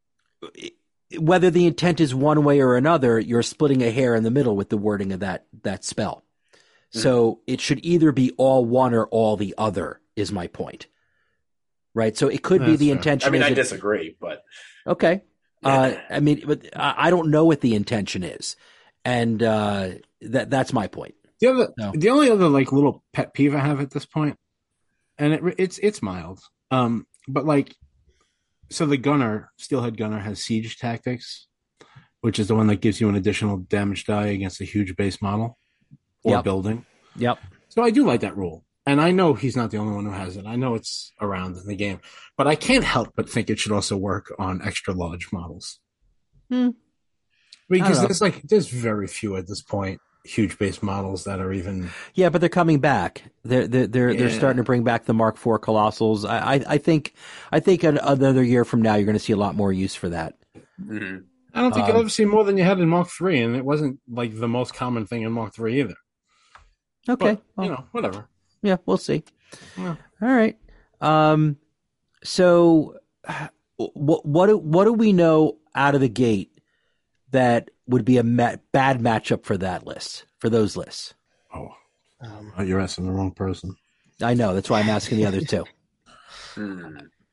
whether the intent is one way or another, you're splitting a hair in the middle with the wording of that that spell. So it should either be all one or all the other. Is my point, right? So it could be That's the fair. intention. I mean, is I it- disagree, but Okay. Uh, Yeah. I mean, but I I don't know what the intention is, and uh, that that's my point. The other, No. the only other like little pet peeve I have at this point, and it, it's it's mild, um, but like, so the gunner, steelhead gunner, has siege tactics, which is the one that gives you an additional damage die against a huge base model or Yep. building. Yep. So I do like that rule, and I know he's not the only one who has it. I know it's around in the game, but I can't help but think it should also work on extra large models. Hmm. Because I don't know. there's like there's very few at this point. huge base models that are even. Yeah, but they're coming back. They're they're they're, Yeah. they're starting to bring back the Mark four Colossals. I, I I think I think another year from now you're going to see a lot more use for that. Mm-hmm. I don't think Um, you'll ever see more than you had in Mark three, and it wasn't like the most common thing in Mark three either. Okay, But, well, you know, whatever. yeah, we'll see. Yeah. All right. Um, so what what do, what do we know out of the gate that would be a ma- bad matchup for that list, for those lists? Oh, Um, you're asking the wrong person. I know. That's why I'm asking the other two. Hmm.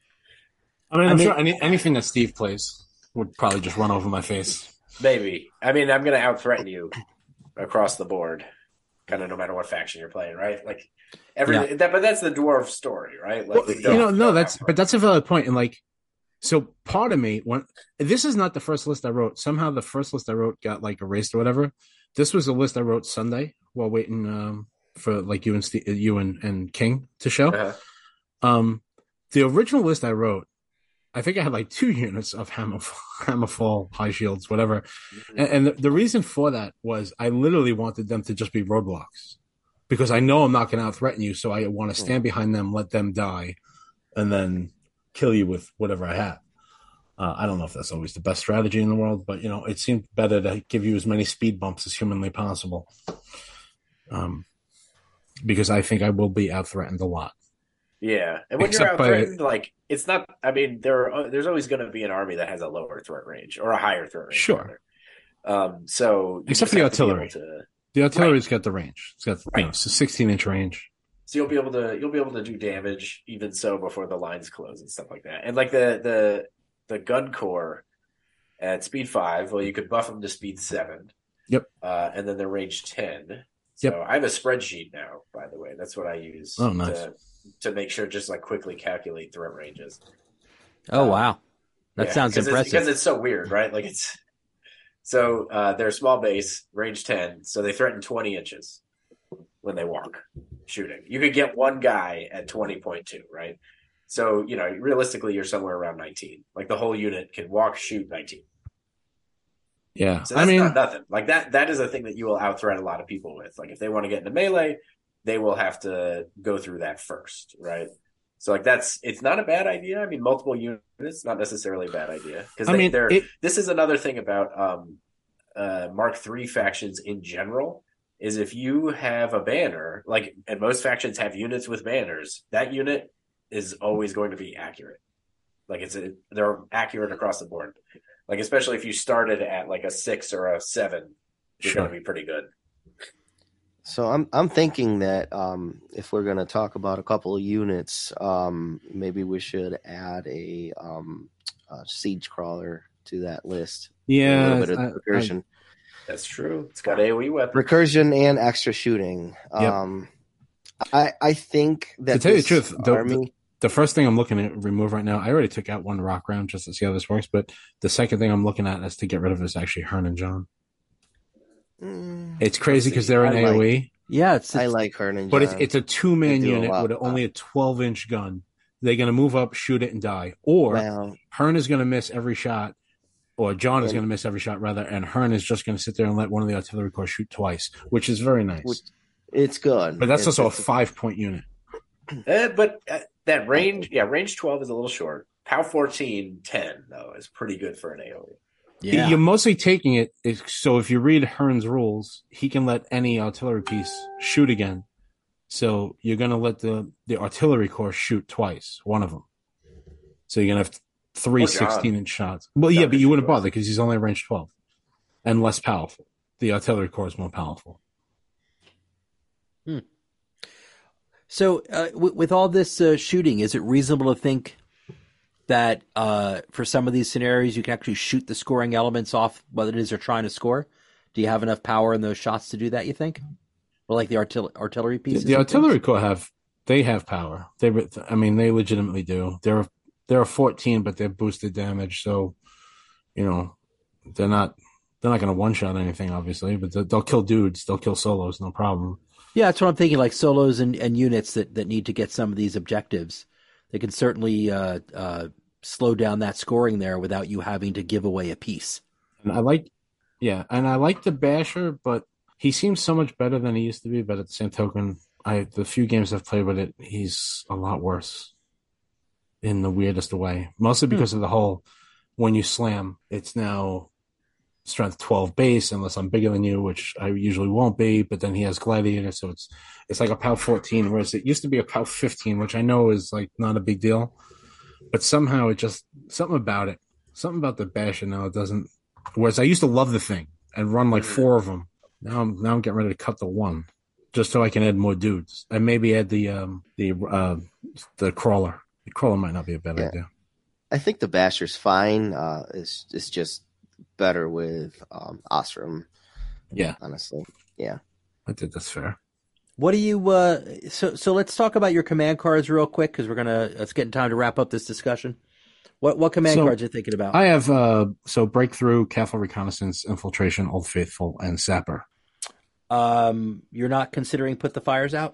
I mean, I I'm mean- sure any, anything that Steve plays would probably just run over my face. Maybe. I mean, I'm going to out threaten you across the board, kind of no matter what faction you're playing, right? Like everything. That, but that's the dwarf story, right? Like Well, we you don't- know, no, don't that's out-threaten. but that's a valid point. And like, so part of me, when this is not the first list I wrote. Somehow the first list I wrote got like erased or whatever. This was the list I wrote Sunday while waiting um, for like you and Steve, you and, and King to show. Uh-huh. Um, the original list I wrote, I think I had like two units of Hammerfall, Hammerfall, High Shields, whatever. And, and the, the reason for that was I literally wanted them to just be roadblocks because I know I'm not going to out threaten you. So I want to stand behind them, let them die, and then kill you with whatever I have. Uh, I don't know if that's always the best strategy in the world, but you know, it seemed better to give you as many speed bumps as humanly possible. Um, because I think I will be out threatened a lot. Yeah, and when Except you're out by- threatened, like it's not. I mean, there are, there's always going to be an army that has a lower threat range or a higher threat range. Sure. rather. Um. So you Except just for the have to be able artillery. to- The artillery's got the range. It's got you Right. know, sixteen inch range. So you'll be able to you'll be able to do damage even so before the lines close and stuff like that. And like the the the gun core at speed five, well, you could buff them to speed seven. Yep. Uh, and then they're range ten. So Yep. I have a spreadsheet now, by the way. That's what I use Oh, nice. to to make sure just like quickly calculate threat ranges. Oh Um, wow, that Yeah, sounds 'cause it's- impressive. because it's so weird, right? Like it's so uh, they're small base, range ten, so they threaten twenty inches when they walk shooting. You could get one guy at twenty point two, right? So you know, realistically, you're somewhere around nineteen. Like the whole unit can walk, shoot nineteen. Yeah. So I that's mean, not nothing. Like that. That is a thing that you will out threat a lot of people with. Like if they want to get into melee, they will have to go through that first, right? So like that's it's not a bad idea. I mean, multiple units not necessarily a bad idea because I they, mean, they're. it, This is another thing about um, uh, Mark three factions in general. Is if you have a banner, like, and most factions have units with banners, that unit is always going to be accurate. Like it's a, they're accurate across the board. Like especially if you started at like a six or a seven, you're Sure. going to be pretty good. So I'm I'm thinking that um, if we're going to talk about a couple of units, um, maybe we should add a, um, a siege crawler to that list. yeah. a little bit of I- I- recursion, That's true. It's got AoE weapons. recursion, and extra shooting. Yep. Um, I I think that To tell you the this truth, the- army. the first thing I'm looking to remove right now, I already took out one rock round just to see how this works, but the second thing I'm looking at is to get rid of is actually Hearn and John. Mm, It's crazy because they're in I like- AoE, yeah, it's, I it's like Hernan. but it's it's a two man They do a unit lot. with only a twelve inch gun. They're going to move up, shoot it, and die. Or well, Hearn is going to miss every shot, or John is And- going to miss every shot rather, and Hearn is just going to sit there and let one of the artillery corps shoot twice, which is very nice. Which- it's good. but that's It's- also a it's five point unit. Eh, but uh, that range, yeah, range twelve is a little short. POW fourteen, ten, though, is pretty good for an AoE. yeah. You're mostly taking it. Is, so if you read Hearn's rules, he can let any artillery piece shoot again. So you're going to let the, the artillery corps shoot twice, one of them. So you're going to have three Or John. sixteen inch shots. Well, yeah, John but can you shoot wouldn't twice. bother because he's only range twelve and less powerful. The artillery corps is more powerful. So, uh, w- with all this uh, shooting, is it reasonable to think that uh, for some of these scenarios, you can actually shoot the scoring elements off what it is they're trying to score? Do you have enough power in those shots to do that, you think? Or like the artil- artillery The, pieces? the and things? artillery corps have they have power. They, I mean, they legitimately do. They're they're a fourteen, but they're boosted damage. So, you know, they're not they're not going to one shot anything, obviously, but they'll, they'll kill dudes. They'll kill solos, no problem. Yeah, that's what I'm thinking, like solos and, and units that, that need to get some of these objectives. They can certainly uh, uh, slow down that scoring there without you having to give away a piece. And I like, yeah, and I like the basher, but he seems so much better than he used to be, but at the same token, I the few games I've played with it, he's a lot worse in the weirdest way. Mostly because hmm. of the whole when you slam, it's now strength twelve base unless I'm bigger than you, which I usually won't be, but then he has gladiator, so it's it's like a POW fourteen, whereas it used to be a POW fifteen, which I know is like not a big deal, but somehow it just something about it, something about the basher now it doesn't. Whereas I used to love the thing and run like four of them. Now I'm now I'm getting ready to cut the one, just so I can add more dudes and maybe add the um the uh the crawler. The crawler might not be a bad yeah. idea. I think the basher's fine. Uh, it's it's just better with um, Ostrom. Yeah, honestly, yeah. I think that's fair. What do you? Uh, so so let's talk about your command cards real quick because we're gonna it's getting time to wrap up this discussion. What what command so, cards are you thinking about? I have uh so breakthrough, careful reconnaissance, infiltration, old faithful, and sapper. Um, you're not considering put the fires out?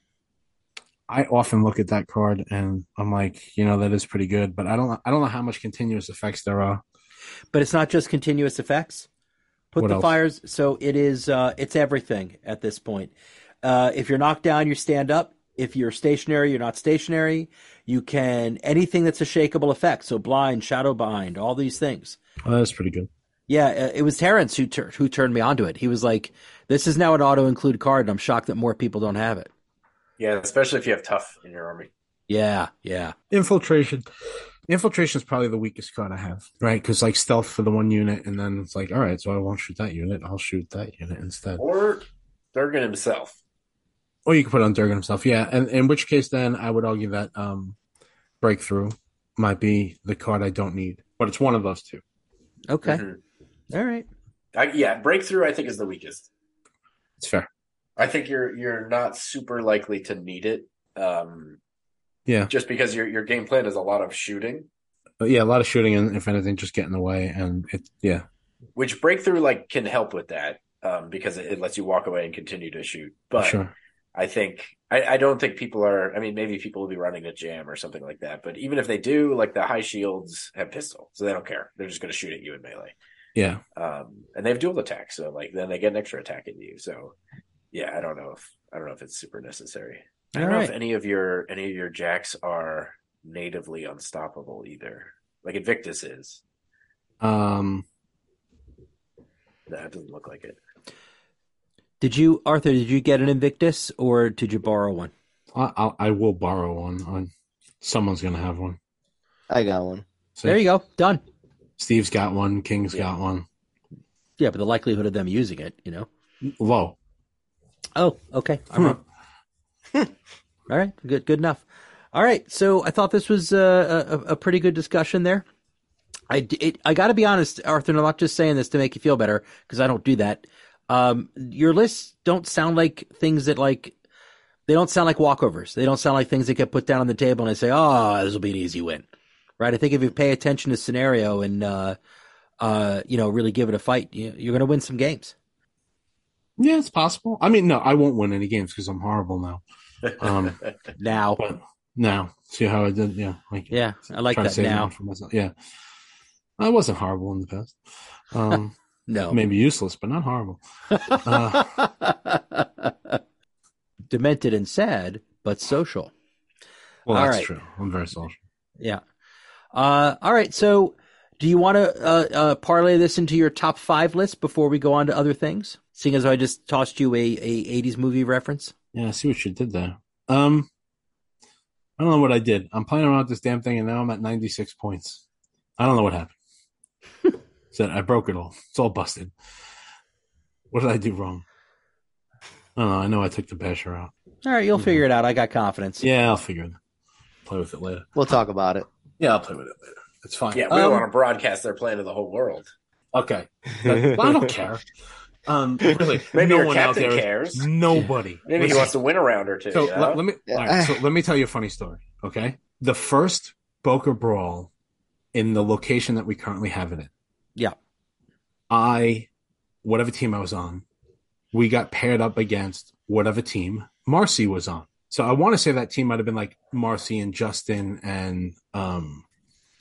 I often look at that card and I'm like, you know, that is pretty good, but I don't I don't know how much continuous effects there are. But it's not just continuous effects. Put what the else? Fires. So it is. Uh, it's everything at this point. Uh, if you're knocked down, you stand up. If you're stationary, you're not stationary. You can anything that's a shakeable effect. So blind, shadow bind, all these things. Oh, that's pretty good. Yeah, it was Terrence who tur- who turned me onto it. He was like, "This is now an auto include card," and I'm shocked that more people don't have it. Yeah, especially if you have tough in your army. Yeah, yeah. Infiltration. Infiltration is probably the weakest card I have, right? Because like stealth for the one unit, and then it's like, all right, so I won't shoot that unit. I'll shoot that unit instead. Or Durgan himself. Or you can put on Durgan himself, yeah. And in which case, then I would argue that um, breakthrough might be the card I don't need, but it's one of those two. Okay, mm-hmm. All right. I, yeah, breakthrough I think is the weakest. It's fair. I think you're you're not super likely to need it. Um, yeah, just because your your game plan is a lot of shooting. But yeah, a lot of shooting, and if anything, just get in the way, and it yeah. Which breakthrough like can help with that um, because it, it lets you walk away and continue to shoot. But sure. I think I, I don't think people are. I mean, maybe people will be running a jam or something like that. But even if they do, like the high shields have pistol, so they don't care. They're just going to shoot at you in melee. Yeah, um, and they have dual attack, so like then they get an extra attack at you. So yeah, I don't know if I don't know if it's super necessary. I don't All know right. if any of your any of your jacks are natively unstoppable either. Like Invictus is. Um, that doesn't look like it. Did you, Arthur? Did you get an Invictus, or did you borrow one? I I'll, I will borrow one. On someone's gonna have one. I got one. See? There you go. Done. Steve's got one. King's yeah. got one. Yeah, but the likelihood of them using it, you know, low. Oh, okay. I'm wrong. All right, good, good enough. All right, so I thought this was a, a, a pretty good discussion there. I, it, I got to be honest, Arthur, and I'm not just saying this to make you feel better because I don't do that. Um, your lists don't sound like things that like they don't sound like walkovers. They don't sound like things that get put down on the table and I say, "Oh, this will be an easy win." Right? I think if you pay attention to scenario and uh, uh, you know, really give it a fight, you, you're going to win some games. Yeah, it's possible. I mean, no, I won't win any games because I'm horrible now. Um, now, but now, see how I did? Yeah, like yeah, I like that now. For myself. Yeah, I wasn't horrible in the past. Um, no, maybe useless, but not horrible. Uh, Demented and sad, but social. Well, that's all right. true. I'm very social. Yeah. Uh, all right. So, do you want to uh, uh, parlay this into your top five list before we go on to other things? Seeing as I just tossed you a, a eighties movie reference. Yeah, I see what you did there. Um, I don't know what I did. I'm playing around with this damn thing, and now I'm at ninety-six points. I don't know what happened. Said I broke it all. It's all busted. What did I do wrong? I don't know. I know I took the basher out. All right, you'll mm-hmm. figure it out. I got confidence. Yeah, I'll figure it out. Play with it later. We'll talk about it. Yeah, I'll play with it later. It's fine. Yeah, we um, don't want to broadcast their plan to the whole world. Okay. I don't care. Um, really, maybe no your one captain out there cares. Nobody. Maybe Listen, he wants to win a round or two. So you know? let, let me. All right, so let me tell you a funny story. Okay, the first Boca Brawl in the location that we currently have it in. Yeah. I, whatever team I was on, we got paired up against whatever team Marcy was on. So I want to say that team might have been like Marcy and Justin and um,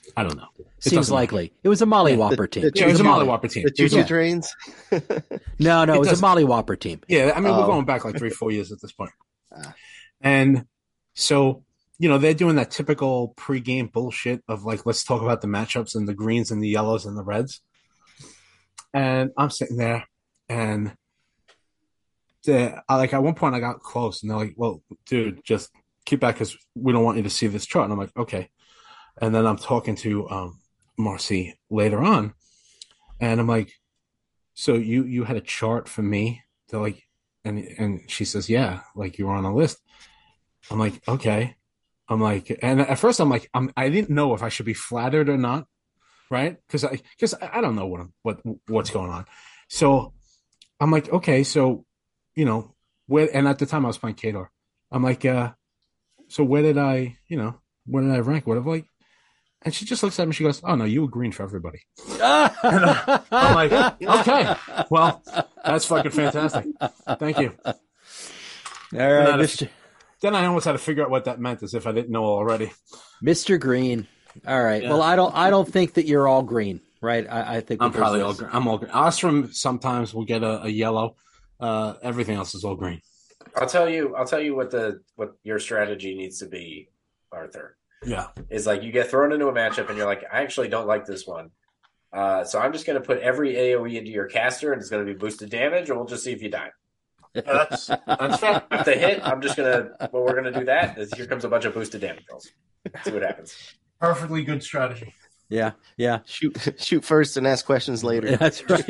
I don't know. It Seems doesn't matter. likely. It was a Molly Whopper The- team. the Yeah, it was a Molly Whopper team. The It was- choo-choo yeah. trains. No, no, It it was a doesn't- Molly Whopper team. Yeah, I mean, we're Oh. going back like three, four years at this point. Ah. And so, you know, they're doing that typical pregame bullshit of like, let's talk about the matchups and the greens and the yellows and the reds. And I'm sitting there, and the, I, like at one point I got close, and they're like, "Well, dude, just keep back because we don't want you to see this chart." And I'm like, "Okay." And then I'm talking to um, Marcy later on, and I'm like, "So you you had a chart for me?" They're like, and and she says, "Yeah, like you were on a list." I'm like, "Okay." I'm like, and at first I'm like, I'm I didn't know if I should be flattered or not, right? Because I because I don't know what I'm, what what's going on. So I'm like, okay, so you know where? And at the time I was playing Kador. I'm like, uh, so where did I, you know, where did I rank? Whatever. Like, and she just looks at me. She goes, "Oh no, you were green for everybody." I'm like, okay, well, that's fucking fantastic. Thank you. All right, Not a- Mister Then I almost had to figure out what that meant, as if I didn't know already. Mister Green. All right. Yeah. Well, I don't. I don't think that you're all green, right? I, I think I'm that probably there's all this- green. I'm all green. Ostrom sometimes will get a, a yellow. Uh, everything else is all green. I'll tell you. I'll tell you what the what your strategy needs to be, Arthur. Yeah. Is like you get thrown into a matchup and you're like, I actually don't like this one. Uh, so I'm just going to put every A O E into your caster and it's going to be boosted damage, and we'll just see if you die. That's that's fair. If they hit, I'm just gonna. Well, we're gonna do that. Is here comes a bunch of boosted damage rolls. See what happens. Perfectly good strategy. Yeah. Yeah. Shoot, shoot first and ask questions later. That's right.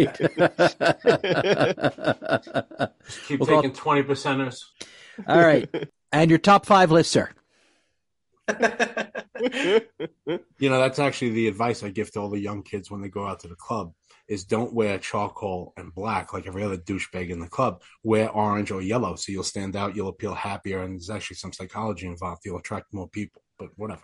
Keep We'll call- taking twenty percenters. All right. And your top five list, sir. You know, that's actually the advice I give to all the young kids when they go out to the club is don't wear charcoal and black like every other douchebag in the club. Wear orange or yellow so you'll stand out, you'll appeal happier, and there's actually some psychology involved. You'll attract more people, but whatever.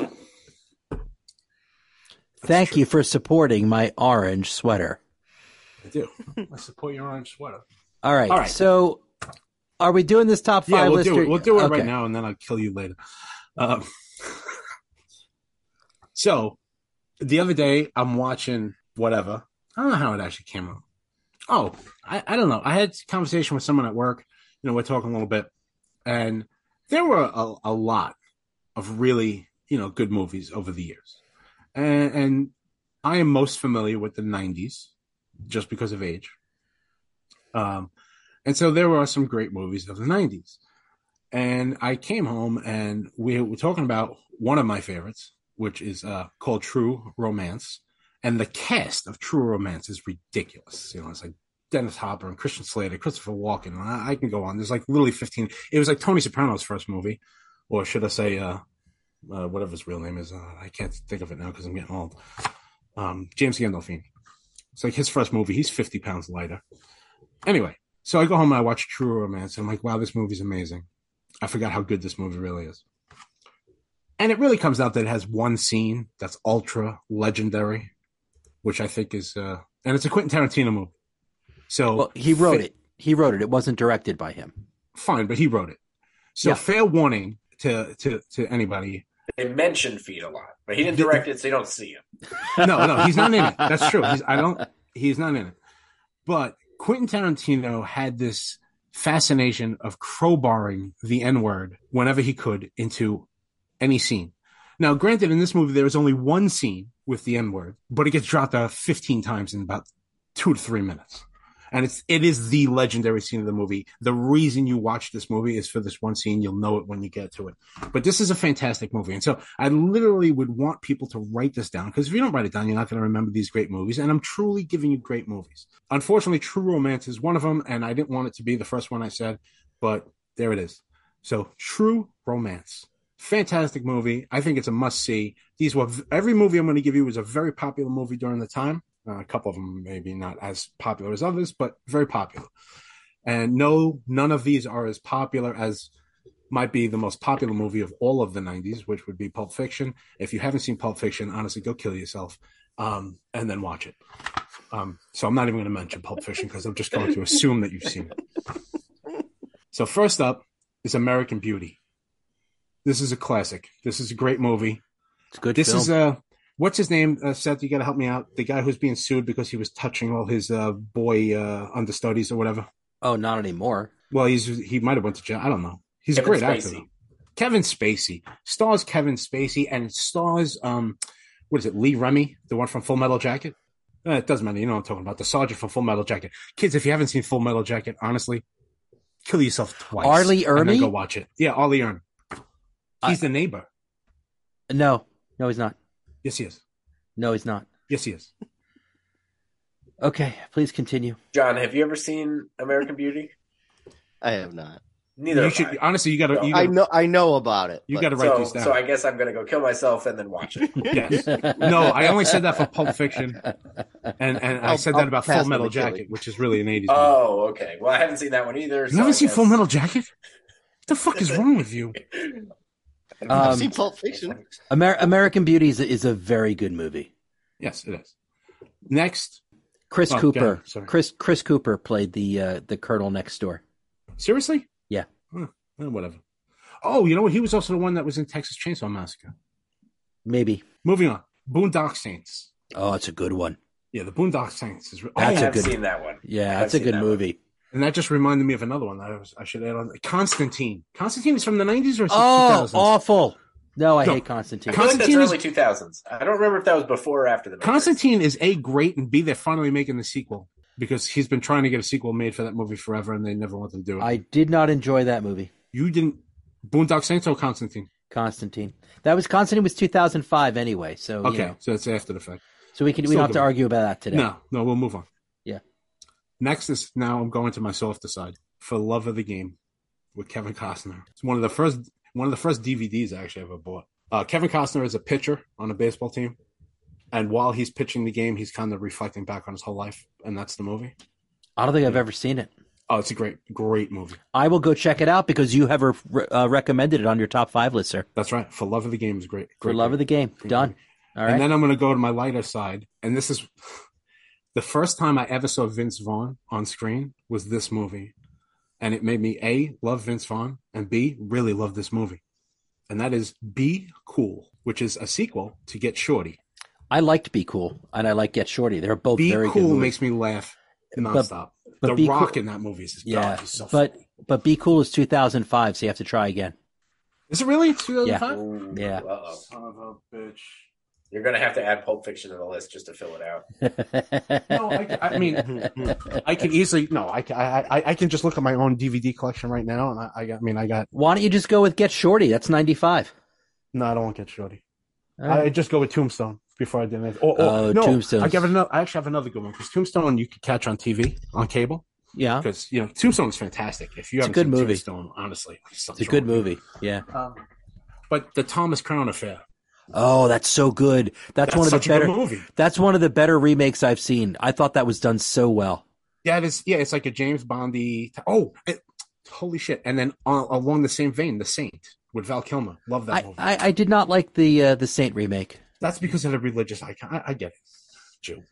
Thank true. you for supporting my orange sweater. I do. I support your orange sweater. All right. All right. So, are we doing this top five Yeah, we'll list? do or- it. We'll do it Okay. right now, and then I'll kill you later. Um, so, the other day, I'm watching whatever. I don't know how it actually came out. Oh, I, I don't know. I had a conversation with someone at work. You know, we're talking a little bit, and there were a, a lot of really, you know, good movies over the years. And, and I am most familiar with the nineties just because of age. Um, and so there were some great movies of the nineties. And I came home and we were talking about one of my favorites, which is uh, called True Romance. And the cast of True Romance is ridiculous. You know, it's like Dennis Hopper and Christian Slater, Christopher Walken. I, I can go on. There's like literally fifteen. It was like Tony Soprano's first movie, or should I say, uh, uh, whatever his real name is. Uh, I can't think of it now because I'm getting old. Um, James Gandolfini. It's like his first movie. He's fifty pounds lighter. Anyway, so I go home and I watch True Romance. And I'm like, wow, this movie's amazing. I forgot how good this movie really is. And it really comes out that it has one scene that's ultra legendary, which I think is, uh, and it's a Quentin Tarantino movie. So Well, he wrote fa- it. He wrote it. It wasn't directed by him. Fine, but he wrote it. So Yeah. fair warning to, to, to anybody. They mention Feet a lot, but he didn't direct it, so you don't see him. No, no, he's not in it. That's true. He's, I don't, he's not in it. But Quentin Tarantino had this fascination of crowbarring the N-word whenever he could into any scene. Now, granted, in this movie, there is only one scene with the N-word, but it gets dropped out fifteen times in about two to three minutes. And it's, it is the legendary scene of the movie. The reason you watch this movie is for this one scene. You'll know it when you get to it. But this is a fantastic movie. And so I literally would want people to write this down, because if you don't write it down, you're not going to remember these great movies. And I'm truly giving you great movies. Unfortunately, True Romance is one of them. And I didn't want it to be the first one I said, but there it is. So True Romance. Fantastic movie. I think it's a must see. These were, every movie I'm going to give you was a very popular movie during the time. Uh, a couple of them maybe not as popular as others, but very popular. And no, none of these are as popular as might be the most popular movie of all of the nineties, which would be Pulp Fiction. If you haven't seen Pulp Fiction, honestly, go kill yourself um, and then watch it. Um, so I'm not even going to mention Pulp Fiction because I'm just going to assume that you've seen it. So first up is American Beauty. This is a classic. This is a great movie. It's a good This film. is a what's his name, uh, Seth? You got to help me out. The guy who's being sued because he was touching all his uh, boy uh, understudies or whatever. Oh, not anymore. Well, he's he might have went to jail. I don't know. He's Kevin a great Spacey. actor. Though. Kevin Spacey stars Kevin Spacey and it stars um, what is it? Lee Remy, the one from Full Metal Jacket. Uh, it doesn't matter. You know what I'm talking about. The sergeant from Full Metal Jacket. Kids, if you haven't seen Full Metal Jacket, honestly, kill yourself twice. Arlie and then Ermey? go watch it. Yeah, Arlie Ermey. He's I- the neighbor. No, no, he's not. Yes, he is. No, he's not. Yes, he is. Okay, please continue. John, have you ever seen American Beauty? I have not. Neither. You have should I. honestly. You got to. No. You I gotta, know I know about it. You but- got to write So, these down. so I guess I'm gonna go kill myself and then watch it. Yes. No, I only said that for Pulp Fiction, and and I I'll- said I'll that about pass Full on Metal the killing. Jacket, which is really an eighties movie. Oh, okay. Well, I haven't seen that one either. You so haven't I seen guess- Full Metal Jacket? What the fuck is wrong with you? I've Um, seen Pulp Fiction. Amer- American Beauty is a, is a very good movie. Yes, it is. Next, Chris Oh, Cooper. go ahead, sorry. Chris Chris Cooper played the uh, the Colonel next door. seriously? Yeah. Huh, eh, whatever. Oh, you know what? He was also the one that was in Texas Chainsaw Massacre. Maybe. Moving on. Boondock Saints. Oh, it's a good one. Yeah, the Boondock Saints is. Re- That's I a have good- seen that one. Yeah, I've that's a seen good that one. movie. And that just reminded me of another one that I, was, I should add on. Constantine. Constantine is from the nineties or is it Oh, two thousands? awful. No, I No. hate Constantine. I feel like that's Constantine is- early two thousands. I don't remember if that was before or after the Matrix. Constantine is A, great, and B, they're finally making the sequel because he's been trying to get a sequel made for that movie forever and they never wanted to do it. I did not enjoy that movie. You didn't. Boondock Saints or Constantine? Constantine. That was Constantine was two thousand five anyway. So Okay, you know. so it's after the fact. So we can we Still don't have good. to argue about that today. No, no, we'll move on. Yeah. Next is now I'm going to my softer side. For Love of the Game with Kevin Costner. It's one of the first one of the first D V Ds I actually ever bought. Uh, Kevin Costner is a pitcher on a baseball team, and while he's pitching the game, he's kind of reflecting back on his whole life, and that's the movie. I don't think I've ever seen it. Oh, it's a great, great movie. I will go check it out because you have re- uh, recommended it on your top five list, sir. That's right. For Love of the Game is great. For great love of the game. Great Done. movie. All right. And then I'm going to go to my lighter side, and this is the first time I ever saw Vince Vaughn on screen was this movie. And it made me A, love Vince Vaughn, and B, really love this movie. And that is Be Cool, which is a sequel to Get Shorty. I liked Be Cool and I like Get Shorty. They're both Be very good Cool movies. makes me laugh nonstop. but the Be Rock Cool- in that movie is, Yeah, God, he's so but funny. but Be Cool is two thousand five, so you have to try again. Is it really two thousand five? Ooh, Yeah. uh-oh. Son of a bitch. You're gonna have to add Pulp Fiction to the list just to fill it out. No, I, I mean, I can easily, no, I, I, I, I can just look at my own D V D collection right now, and I, I got, I mean, I got, Why don't you just go with Get Shorty? That's ninety-five. no, I don't want Get Shorty. All right. I just go with Tombstone before I did it. Or, or, Oh, no, Tombstone's- I give it another. I actually have another good one because Tombstone you could catch on T V on cable Yeah, because you know Tombstone is fantastic. If you It's a haven't good seen movie. Tombstone, honestly, it's a good movie. Yeah. Um, but the Thomas Crown Affair. Oh, that's so good. That's, That's one of such the a better. good movie. That's one of the better remakes I've seen. I thought that was done so well. Yeah, it is. Yeah, it's like a James Bondy. Oh, it, holy shit! And then uh, along the same vein, The Saint with Val Kilmer. Love that I, movie. I, I did not like the uh, the Saint remake. That's because of the religious icon. I, I get it, Jew.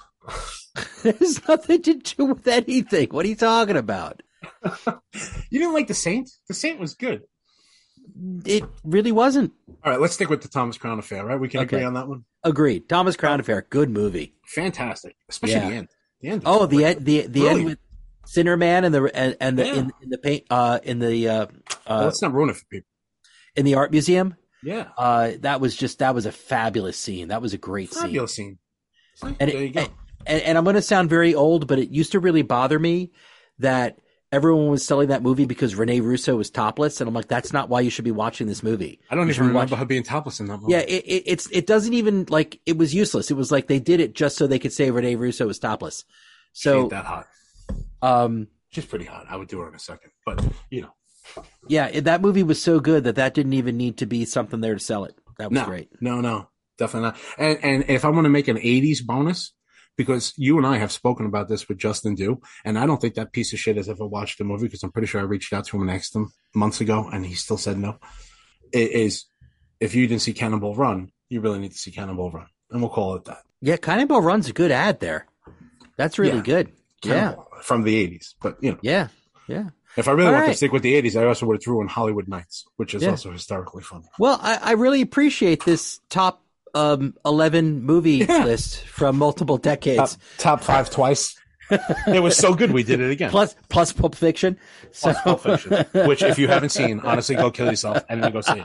There's nothing to do with anything. What are you talking about? You didn't like The Saint? The Saint was good. It really wasn't. All right, let's stick with the Thomas Crown Affair, right? We can Okay. agree on that one. Agreed. Thomas Crown Affair, good movie. Fantastic, especially Yeah. the end. The end. Oh, the end, the the end Brilliant. with Sinner Man and the and, and the Yeah. in, in the paint uh in the uh, Well, uh let's not ruin it for people. in the art museum. Yeah, Uh, that was just that was a fabulous scene. That was a great scene. fabulous scene. See? And, there it, you go. and and I'm going to sound very old, but it used to really bother me that everyone was selling that movie because Rene Russo was topless, and I'm like, that's not why you should be watching this movie. I don't You even should be remember watch- her being topless in that movie. Yeah, it, it, it's it doesn't even like it was useless. It was like they did it just so they could say Rene Russo was topless. she So, ain't that hot. um, She's pretty hot. I would do her in a second, but you know, yeah, it- that movie was so good that that didn't even need to be something there to sell it. That was no, great. no, no, definitely not. And and if I want to make an eighties bonus, because you and I have spoken about this with Justin Dew, and I don't think that piece of shit has ever watched the movie because I'm pretty sure I reached out to him and asked him months ago, and he still said no. It is if you didn't see Cannonball Run, you really need to see Cannonball Run, and we'll call it that. Yeah, Cannonball Run's a good ad there. That's really Yeah. good. Yeah, Cannonball from the eighties, but you know, yeah, yeah. if I really All want right. to stick with the eighties, I also would have threw in Hollywood Nights, which is Yeah. also hysterically funny. Well, I, I really appreciate this top um, eleven movie Yeah. list from multiple Top, decades. top five twice. It was so good we did it again. Plus, plus Pulp Fiction. So, Plus Pulp Fiction, which if you haven't seen, honestly, go kill yourself and then go see it.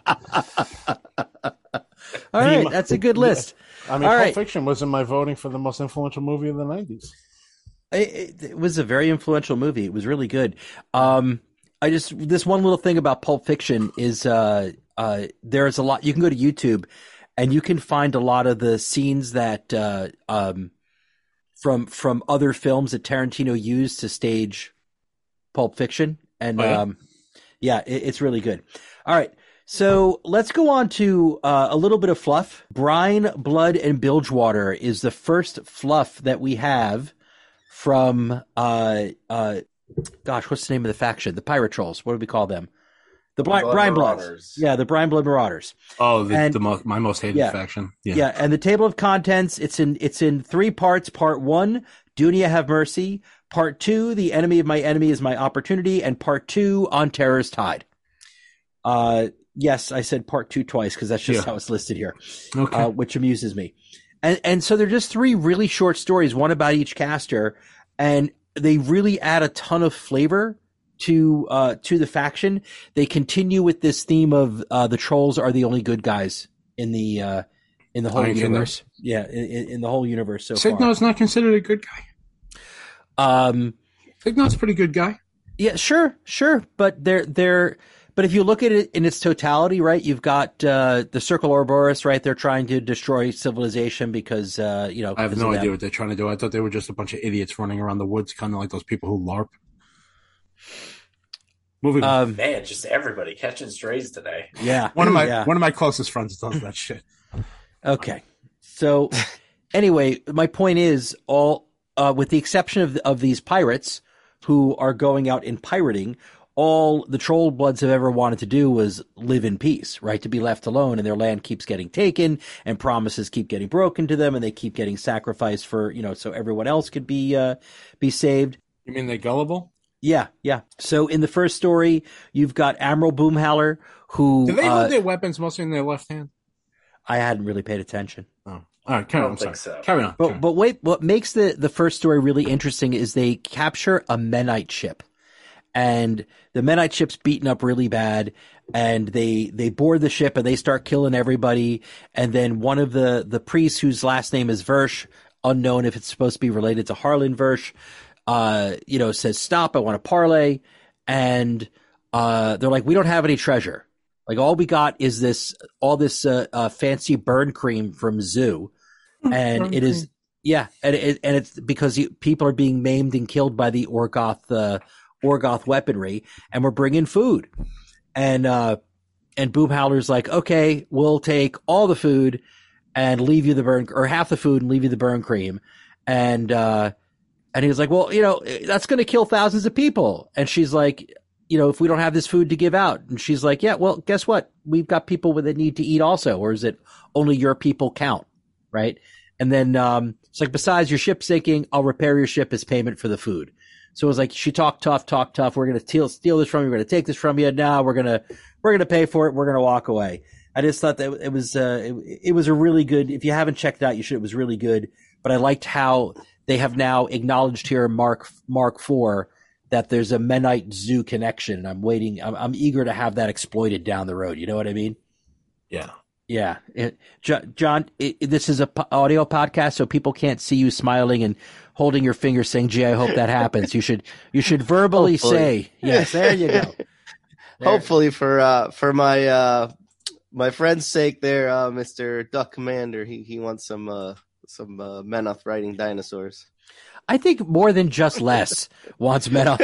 all right, that's a good list. I mean, All Pulp right. Fiction was in my voting for the most influential movie of the nineties. It, it, it was a very influential movie. It was really good. Um, I just this one little thing about Pulp Fiction is uh, uh, there's a lot. You can go to YouTube, and you can find a lot of the scenes that uh, um, from from other films that Tarantino used to stage Pulp Fiction, and Oh, yeah? um, yeah, it, it's really good. All right. So let's go on to uh, a little bit of fluff. Brine, Blood, and Bilgewater is the first fluff that we have from, uh, uh, gosh, what's the name of the faction? The Pirate Trolls. What do we call them? The Bri- Blood Brine Bloods. Marauders. Yeah, the Brine Blood Marauders. Oh, the, And- the mo- my most hated Yeah. faction. Yeah. Yeah. and the table of contents, it's in it's in three parts. Part one, Dunia have mercy. Part two, the enemy of my enemy is my opportunity. And part two, on terror's tide. Uh, yes, I said part two twice because that's just Yeah. how it's listed here. Okay. uh, which amuses me. And and so they're just three really short stories, one about each caster, and they really add a ton of flavor to uh, to the faction. They continue with this theme of uh, the trolls are the only good guys in the uh, in the whole Iron Kingdom. universe. Yeah, in, in the whole universe so Signal's not considered a good guy. far. Um, Signal's a pretty good guy. Yeah, sure, sure, but they're they're but if you look at it in its totality, right? You've got uh, the Circle Ouroboros, right? They're trying to destroy civilization because uh, you know I have because no of idea them. what they're trying to do. I thought they were just a bunch of idiots running around the woods, kind of like those people who LARP. Moving on. Um, Man, just everybody catching strays today. yeah, One of my yeah. one of my closest friends does that shit. Okay. So anyway, my point is all uh, with the exception of of these pirates who are going out and pirating, all the troll bloods have ever wanted to do was live in peace, right? To be left alone, and their land keeps getting taken and promises keep getting broken to them and they keep getting sacrificed for, you know, so everyone else could be uh, be saved. You mean they gullible? Yeah, yeah. So in the first story, you've got Admiral Boomhowler who Do they uh, hold their weapons mostly in their left hand? I hadn't really paid attention. Oh, all right. Carry I on. don't I'm think sorry. so. Carry on. carry But on. but wait, what makes the, the first story really interesting is they capture a Menite ship, and the Menite ship's beaten up really bad, and they they board the ship and they start killing everybody, and then one of the the priests whose last name is Versh, unknown if it's supposed to be related to Harlan Versh, uh, you know, says stop, I want to parlay, and uh, they're like, we don't have any treasure. Like all we got is this, all this uh, uh, fancy burn cream from Zoo, and burn it is, yeah, and it and it's because you, people are being maimed and killed by the Orgoth uh, Orgoth weaponry, and we're bringing food, and uh, and Boomhowler's like, okay, we'll take all the food and leave you the burn, or half the food and leave you the burn cream, and uh, and he was like, well, you know, that's going to kill thousands of people, and she's like, you know, if we don't have this food to give out. And she's like, yeah, well, guess what? We've got people that need to eat also. Or is it only your people count? Right. And then, um, it's like, besides your ship sinking, I'll repair your ship as payment for the food. So it was like, she talked tough, talk tough. We're going to steal, steal this from you. We're going to take this from you. Now we're going to, we're going to pay for it. We're going to walk away. I just thought that it was, uh, it, it was a really good, if you haven't checked it out, you should, it was really good. But I liked how they have now acknowledged here in Mark, Mark four, that there's a Menite Zoo connection, and I'm waiting. I'm, I'm eager to have that exploited down the road. You know what I mean? Yeah. Yeah. It, John, it, this is a po- audio podcast, so people can't see you smiling and holding your finger saying, gee, I hope that happens. You should, you should verbally Hopefully. say, yes, there you go. There. Hopefully for uh for my uh my friend's sake there, uh Mister Duck Commander, he he wants some uh some uh Menoth riding dinosaurs. I think more than just less wants Meta.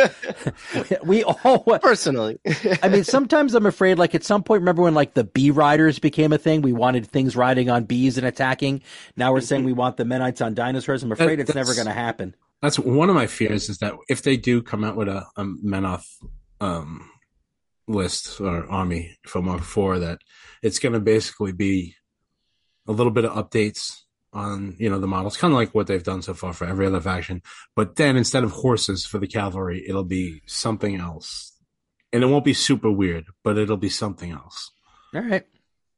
We all, Personally. I mean, sometimes I'm afraid, like at some point, remember when like the bee riders became a thing? We wanted things riding on bees and attacking. Now we're saying we want the Menites on dinosaurs. I'm afraid That- it's never that's- going to happen. That's one of my fears, is that if they do come out with a, a Menoth um, list or army for Mark four, that it's going to basically be a little bit of updates on, you know, the models, kind of like what they've done so far for every other faction. But then instead of horses for the cavalry, it'll be something else. And it won't be super weird, but it'll be something else. All right.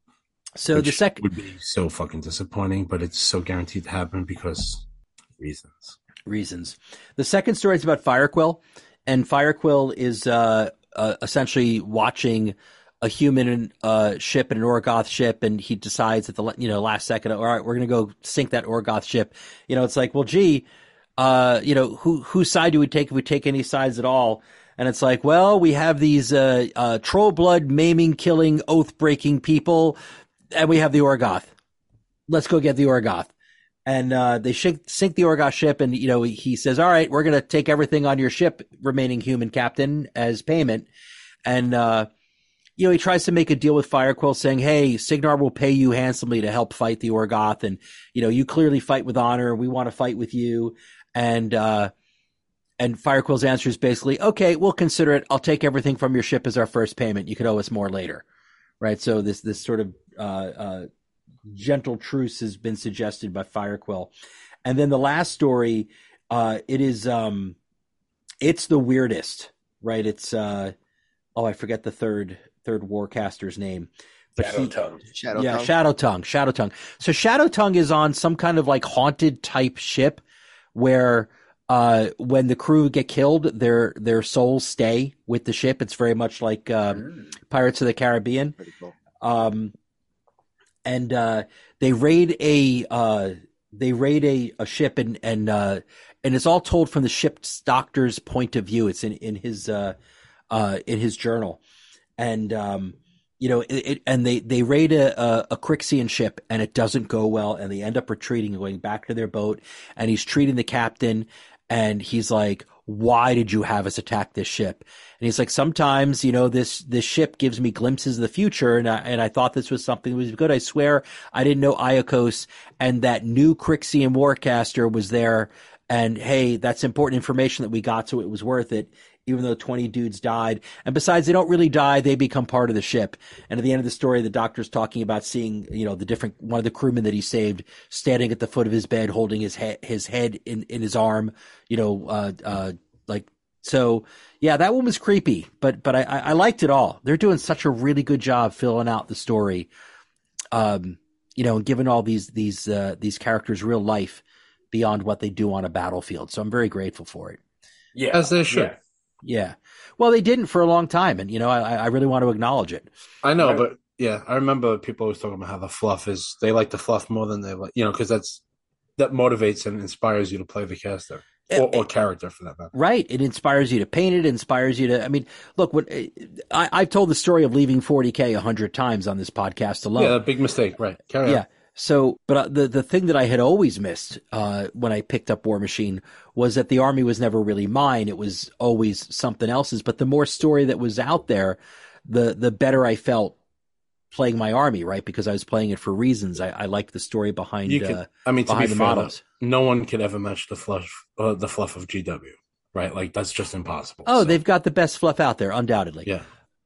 So which the second would be so fucking disappointing, but it's so guaranteed to happen because reasons. reasons. The second story is about Firequill, and Firequill is uh, uh, essentially watching a human uh, ship and an Orgoth ship, and he decides at the you know last second, all right, we're going to go sink that Orgoth ship. You know, it's like, well, gee, uh, you know, who whose side do we take if we take any sides at all? And it's like, well, we have these uh, uh, troll blood maiming, killing, oath breaking people, and we have the Orgoth. Let's go get the Orgoth. And uh, they sink, sink the Orgoth ship, and you know he says, all right, we're going to take everything on your ship, remaining human captain, as payment. And uh, you know he tries to make a deal with Firequill, saying, hey, Cygnar will pay you handsomely to help fight the Orgoth, and you know you clearly fight with honor. We want to fight with you. And uh, and Firequill's answer is basically, okay, we'll consider it. I'll take everything from your ship as our first payment. You could owe us more later, right? So this this sort of uh, uh, gentle truce has been suggested by Firequill. And then the last story, uh, it is, um, it's the weirdest, right? It's, uh, oh, I forget the third, third Warcaster's name. But Shadow he, Tongue. Shadow yeah, Tongue. Shadow Tongue, Shadow Tongue. So Shadow Tongue is on some kind of like haunted type ship where, uh, when the crew get killed, their, their souls stay with the ship. It's very much like, uh, Mm. Pirates of the Caribbean. Pretty cool. Um, and uh, they raid a uh, they raid a, a ship, and and uh, and it's all told from the ship's doctor's point of view. It's in in his uh, uh, in his journal, and um, you know, it, it, and they they raid a, a a Crixian ship, and it doesn't go well, and they end up retreating, going back to their boat, and he's treating the captain, and he's like, why did you have us attack this ship? And he's like, sometimes, you know, this, this ship gives me glimpses of the future. And I, and I thought this was something that was good. I swear I didn't know Iacos and that new Crixian Warcaster was there. And hey, that's important information that we got. So it was worth it, even though twenty dudes died. And besides, they don't really die. They become part of the ship. And at the end of the story, the doctor's talking about seeing, you know, the different, one of the crewmen that he saved standing at the foot of his bed, holding his head, his head in, in his arm, you know, uh, uh, like, so yeah, that one was creepy, but, but I, I liked it all. They're doing such a really good job filling out the story. Um, you know, and giving all these, these, uh, these characters real life beyond what they do on a battlefield. So I'm very grateful for it. Yeah. As they should. Yeah. Yeah. Well, they didn't for a long time. And, you know, I, I really want to acknowledge it. I know, Right. but yeah, I remember people always talking about how the fluff is, they like the fluff more than they like, you know, because that's, that motivates and inspires you to play the caster or, or character for that matter. Right. It inspires you to paint it, inspires you to, I mean, look, what I, I've told the story of leaving forty K a hundred times on this podcast alone. Yeah, a big mistake. Right. Carry Yeah. on. So, but uh, the the thing that I had always missed uh, when I picked up War Machine was that the army was never really mine. It was always something else's. But the more story that was out there, the the better I felt playing my army, right? Because I was playing it for reasons. I, I liked the story behind You can, uh, I mean, to be behind the fair, models. though, no one could ever match the fluff, uh, the fluff of G W, right? Like that's just impossible. Oh, So, they've got the best fluff out there, undoubtedly. yeah.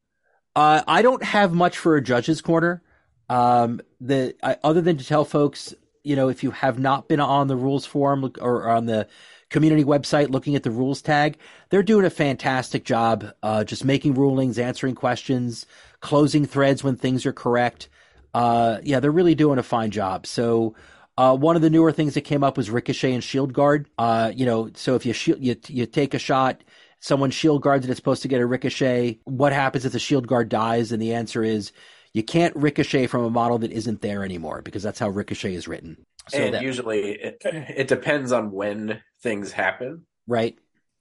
Uh, I don't have much for a judge's corner. Um, the I, other than to tell folks, you know, if you have not been on the rules forum look- or on the community website looking at the rules tag, they're doing a fantastic job, uh, just making rulings, answering questions, closing threads when things are correct. Uh, yeah, they're really doing a fine job. So, uh, one of the newer things that came up was Ricochet and Shield Guard. Uh, you know, so if you shield, you, you take a shot, someone shield guards and it's supposed to get a ricochet. What happens if the shield guard dies? And the answer is you can't ricochet from a model that isn't there anymore because that's how ricochet is written. So and that, usually it, it depends on when things happen. right,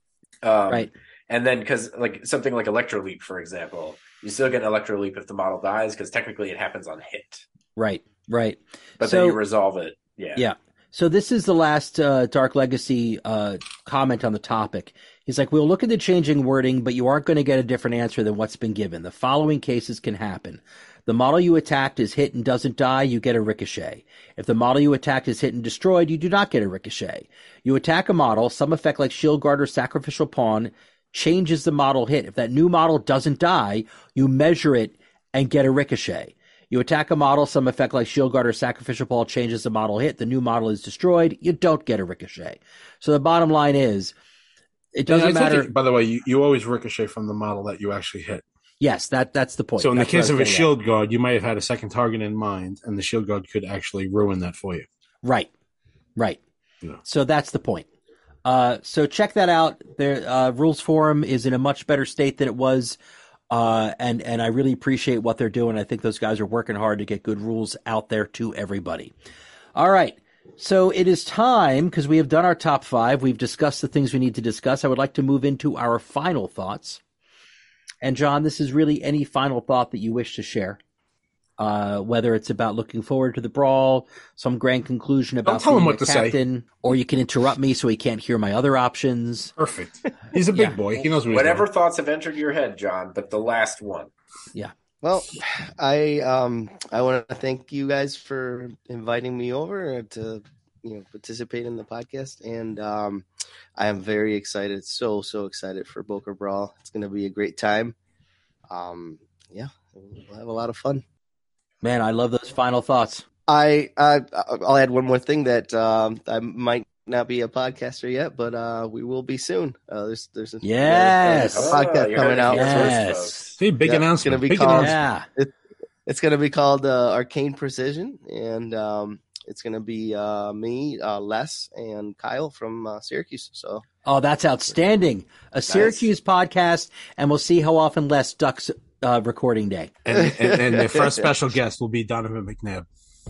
Um, right. And then because like something like Electro Leap, for example, you still get Electro Leap if the model dies because technically it happens on hit. Right, right. But So- then you resolve it. Yeah. Yeah. So this is the last uh, Dark Legacy uh, comment on the topic. He's like, we'll look at the changing wording, but you aren't going to get a different answer than what's been given. The following cases can happen. The model you attacked is hit and doesn't die, you get a ricochet. If the model you attacked is hit and destroyed, you do not get a ricochet. You attack a model, some effect like Shield Guard or Sacrificial Pawn changes the model hit. If that new model doesn't die, you measure it and get a ricochet. You attack a model, some effect like Shield Guard or Sacrificial Pawn changes the model hit. The new model is destroyed. You don't get a ricochet. So the bottom line is, it doesn't It's matter. okay. By the way, you, you always ricochet from the model that you actually hit. Yes, that that's the point. So in That's the case what I of a was getting shield guard, you might have had a second target in mind, and the shield guard could actually ruin that for you. at. Right, right. Yeah. So that's the point. Uh, so check that out. Their uh, Rules Forum is in a much better state than it was, uh, and and I really appreciate what they're doing. I think those guys are working hard to get good rules out there to everybody. All right. So it is time, because we have done our top five. We've discussed the things we need to discuss. I would like to move into our final thoughts. And John, this is really any final thought that you wish to share, uh, whether it's about looking forward to the brawl, some grand conclusion about Don't tell him being what a to say. captain, or you can interrupt me so he can't hear my other options. Perfect. He's a big Yeah. boy. He knows what Whatever he's thoughts have entered your head, John, but the last one. Yeah. Well, I um I want to thank you guys for inviting me over to you know participate in the podcast, and um I am very excited, so so excited for Boca Brawl. It's going to be a great time. Um, yeah, we'll have a lot of fun. Man, I love those final thoughts. I, I I'll add one more thing that um I might not be a podcaster yet, but uh we will be soon. Uh, there's there's a, Yes. there's a podcast you heard coming it out. here Yes. first, folks. See, big Yeah, it's announcement. gonna be Big called- announcement. Yeah. It's going to be called uh, Arcane Precision, and um, it's going to be uh, me, uh, Les, and Kyle from uh, Syracuse. So Oh, that's outstanding. A Syracuse podcast, and we'll see how often Les ducks uh, recording day. And, and, and the first special guest will be Donovan McNabb.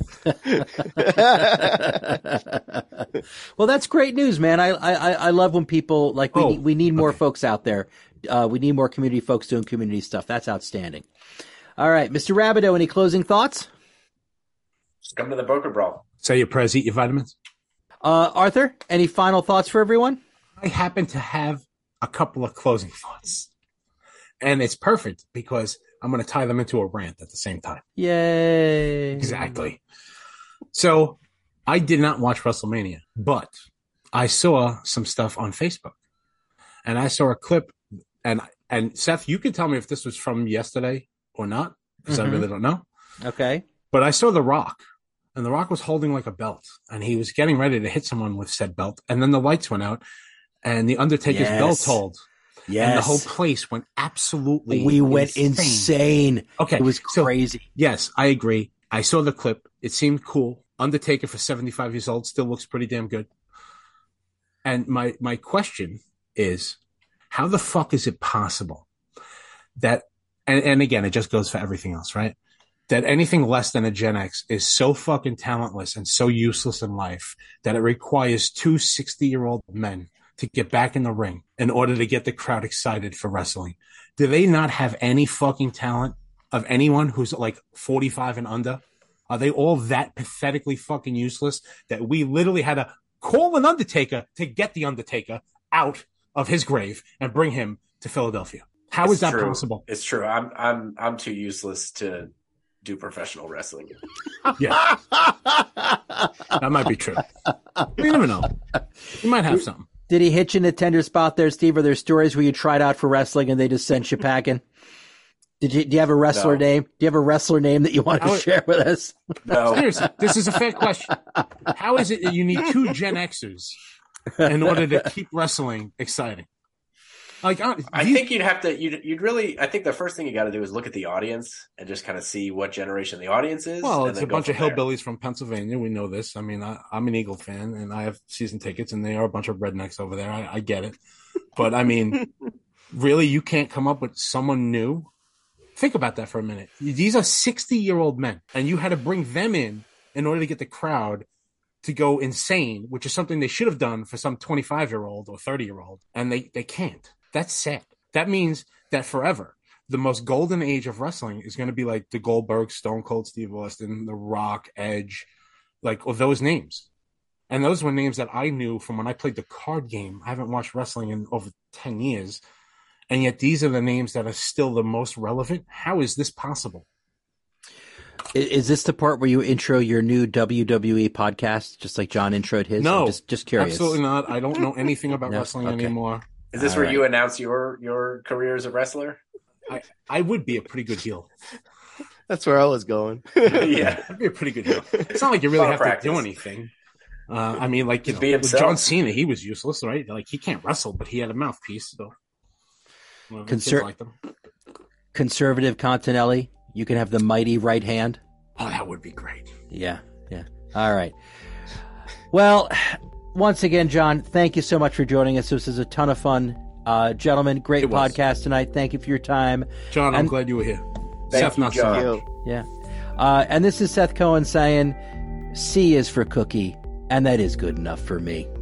Well, that's great news, man. I I, I love when people like we Oh, need, we need more okay. folks out there. Uh, we need more community folks doing community stuff. That's outstanding. All right, Mister Rabideau, any closing thoughts? Just come to the Boca Brawl. Say your prayers, eat your vitamins. Uh, Arthur, any final thoughts for everyone? I happen to have a couple of closing thoughts. And it's perfect because I'm going to tie them into a rant at the same time. Yay. Exactly. So I did not watch WrestleMania, but I saw some stuff on Facebook. And I saw a clip. And, and Seth, you can tell me if this was from yesterday or not, because Mhm. I really don't know. Okay. But I saw The Rock, and The Rock was holding like a belt, and he was getting ready to hit someone with said belt. And then the lights went out, and The Undertaker's Yes. bell tolled. Yes. And the whole place went absolutely we went insane. insane. Okay. It was so, crazy. yes, I agree. I saw the clip. It seemed cool. Undertaker for seventy-five years old still looks pretty damn good. And my, my question is, how the fuck is it possible that, and, and again, it just goes for everything else, right? That anything less than a Gen X is so fucking talentless and so useless in life that it requires two sixty-year-old men to get back in the ring in order to get the crowd excited for wrestling. Do they not have any fucking talent of anyone who's like forty-five and under? Are they all that pathetically fucking useless that we literally had to call an Undertaker to get the Undertaker out of his grave and bring him to Philadelphia? How is It's that true. possible? It's true. I'm I'm I'm too useless to do professional wrestling. Yeah, that might be true. You never know. You might have something. Did he hit you in the tender spot there, Steve? Are there stories where you tried out for wrestling and they just sent you packing? Did you? Do you have a wrestler No. name? Do you have a wrestler name that you want to How- share with us? No, Seriously, this is a fair question. How is it that you need two Gen Xers in order to keep wrestling exciting? Like, uh, I these- think you'd have to. You'd you'd really. I think the first thing you got to do is look at the audience and just kind of see what generation the audience is. well, and it's then a go bunch of from there. hillbillies from Pennsylvania. We know this. I mean, I, I'm an Eagle fan, and I have season tickets, and they are a bunch of rednecks over there. I, I get it, but I mean, really, you can't come up with someone new. Think about that for a minute. These are sixty-year-old men, and you had to bring them in in order to get the crowd to go insane, which is something they should have done for some twenty-five-year-old or thirty-year-old, and they, they can't. That's sad. That means that forever, the most golden age of wrestling is going to be like the Goldberg, Stone Cold Steve Austin, The Rock, Edge, like or those names. And those were names that I knew from when I played the card game. I haven't watched wrestling in over ten years. And yet these are the names that are still the most relevant. How is this possible? I- Is this the part where you intro your new W W E podcast, just like John introed his? No, I'm just just curious. Absolutely not. I don't know anything about No? wrestling Okay. anymore. Is this All where right. you announce your your career as a wrestler? I would be a pretty good heel. that's where I was going. Yeah. I'd be a pretty good heel. It's not like you really Lot have of to do practice. anything. Uh, I mean, like, you Just know, be with himself. John Cena, he was useless, right? Like, he can't wrestle, but he had a mouthpiece, so. Well, the kids Concer- liked him. conservative Continelli. You can have the mighty right hand. Oh, that would be great. Yeah, yeah. All right. Well, once again, John, thank you so much for joining us. This was a ton of fun. Uh, gentlemen, great It was. podcast tonight. Thank you for your time. John, I'm And- glad you were here. Thank Seth, you, not John. so much. Yeah. Uh, and this is Seth Cohen saying, C is for cookie, and that is good enough for me.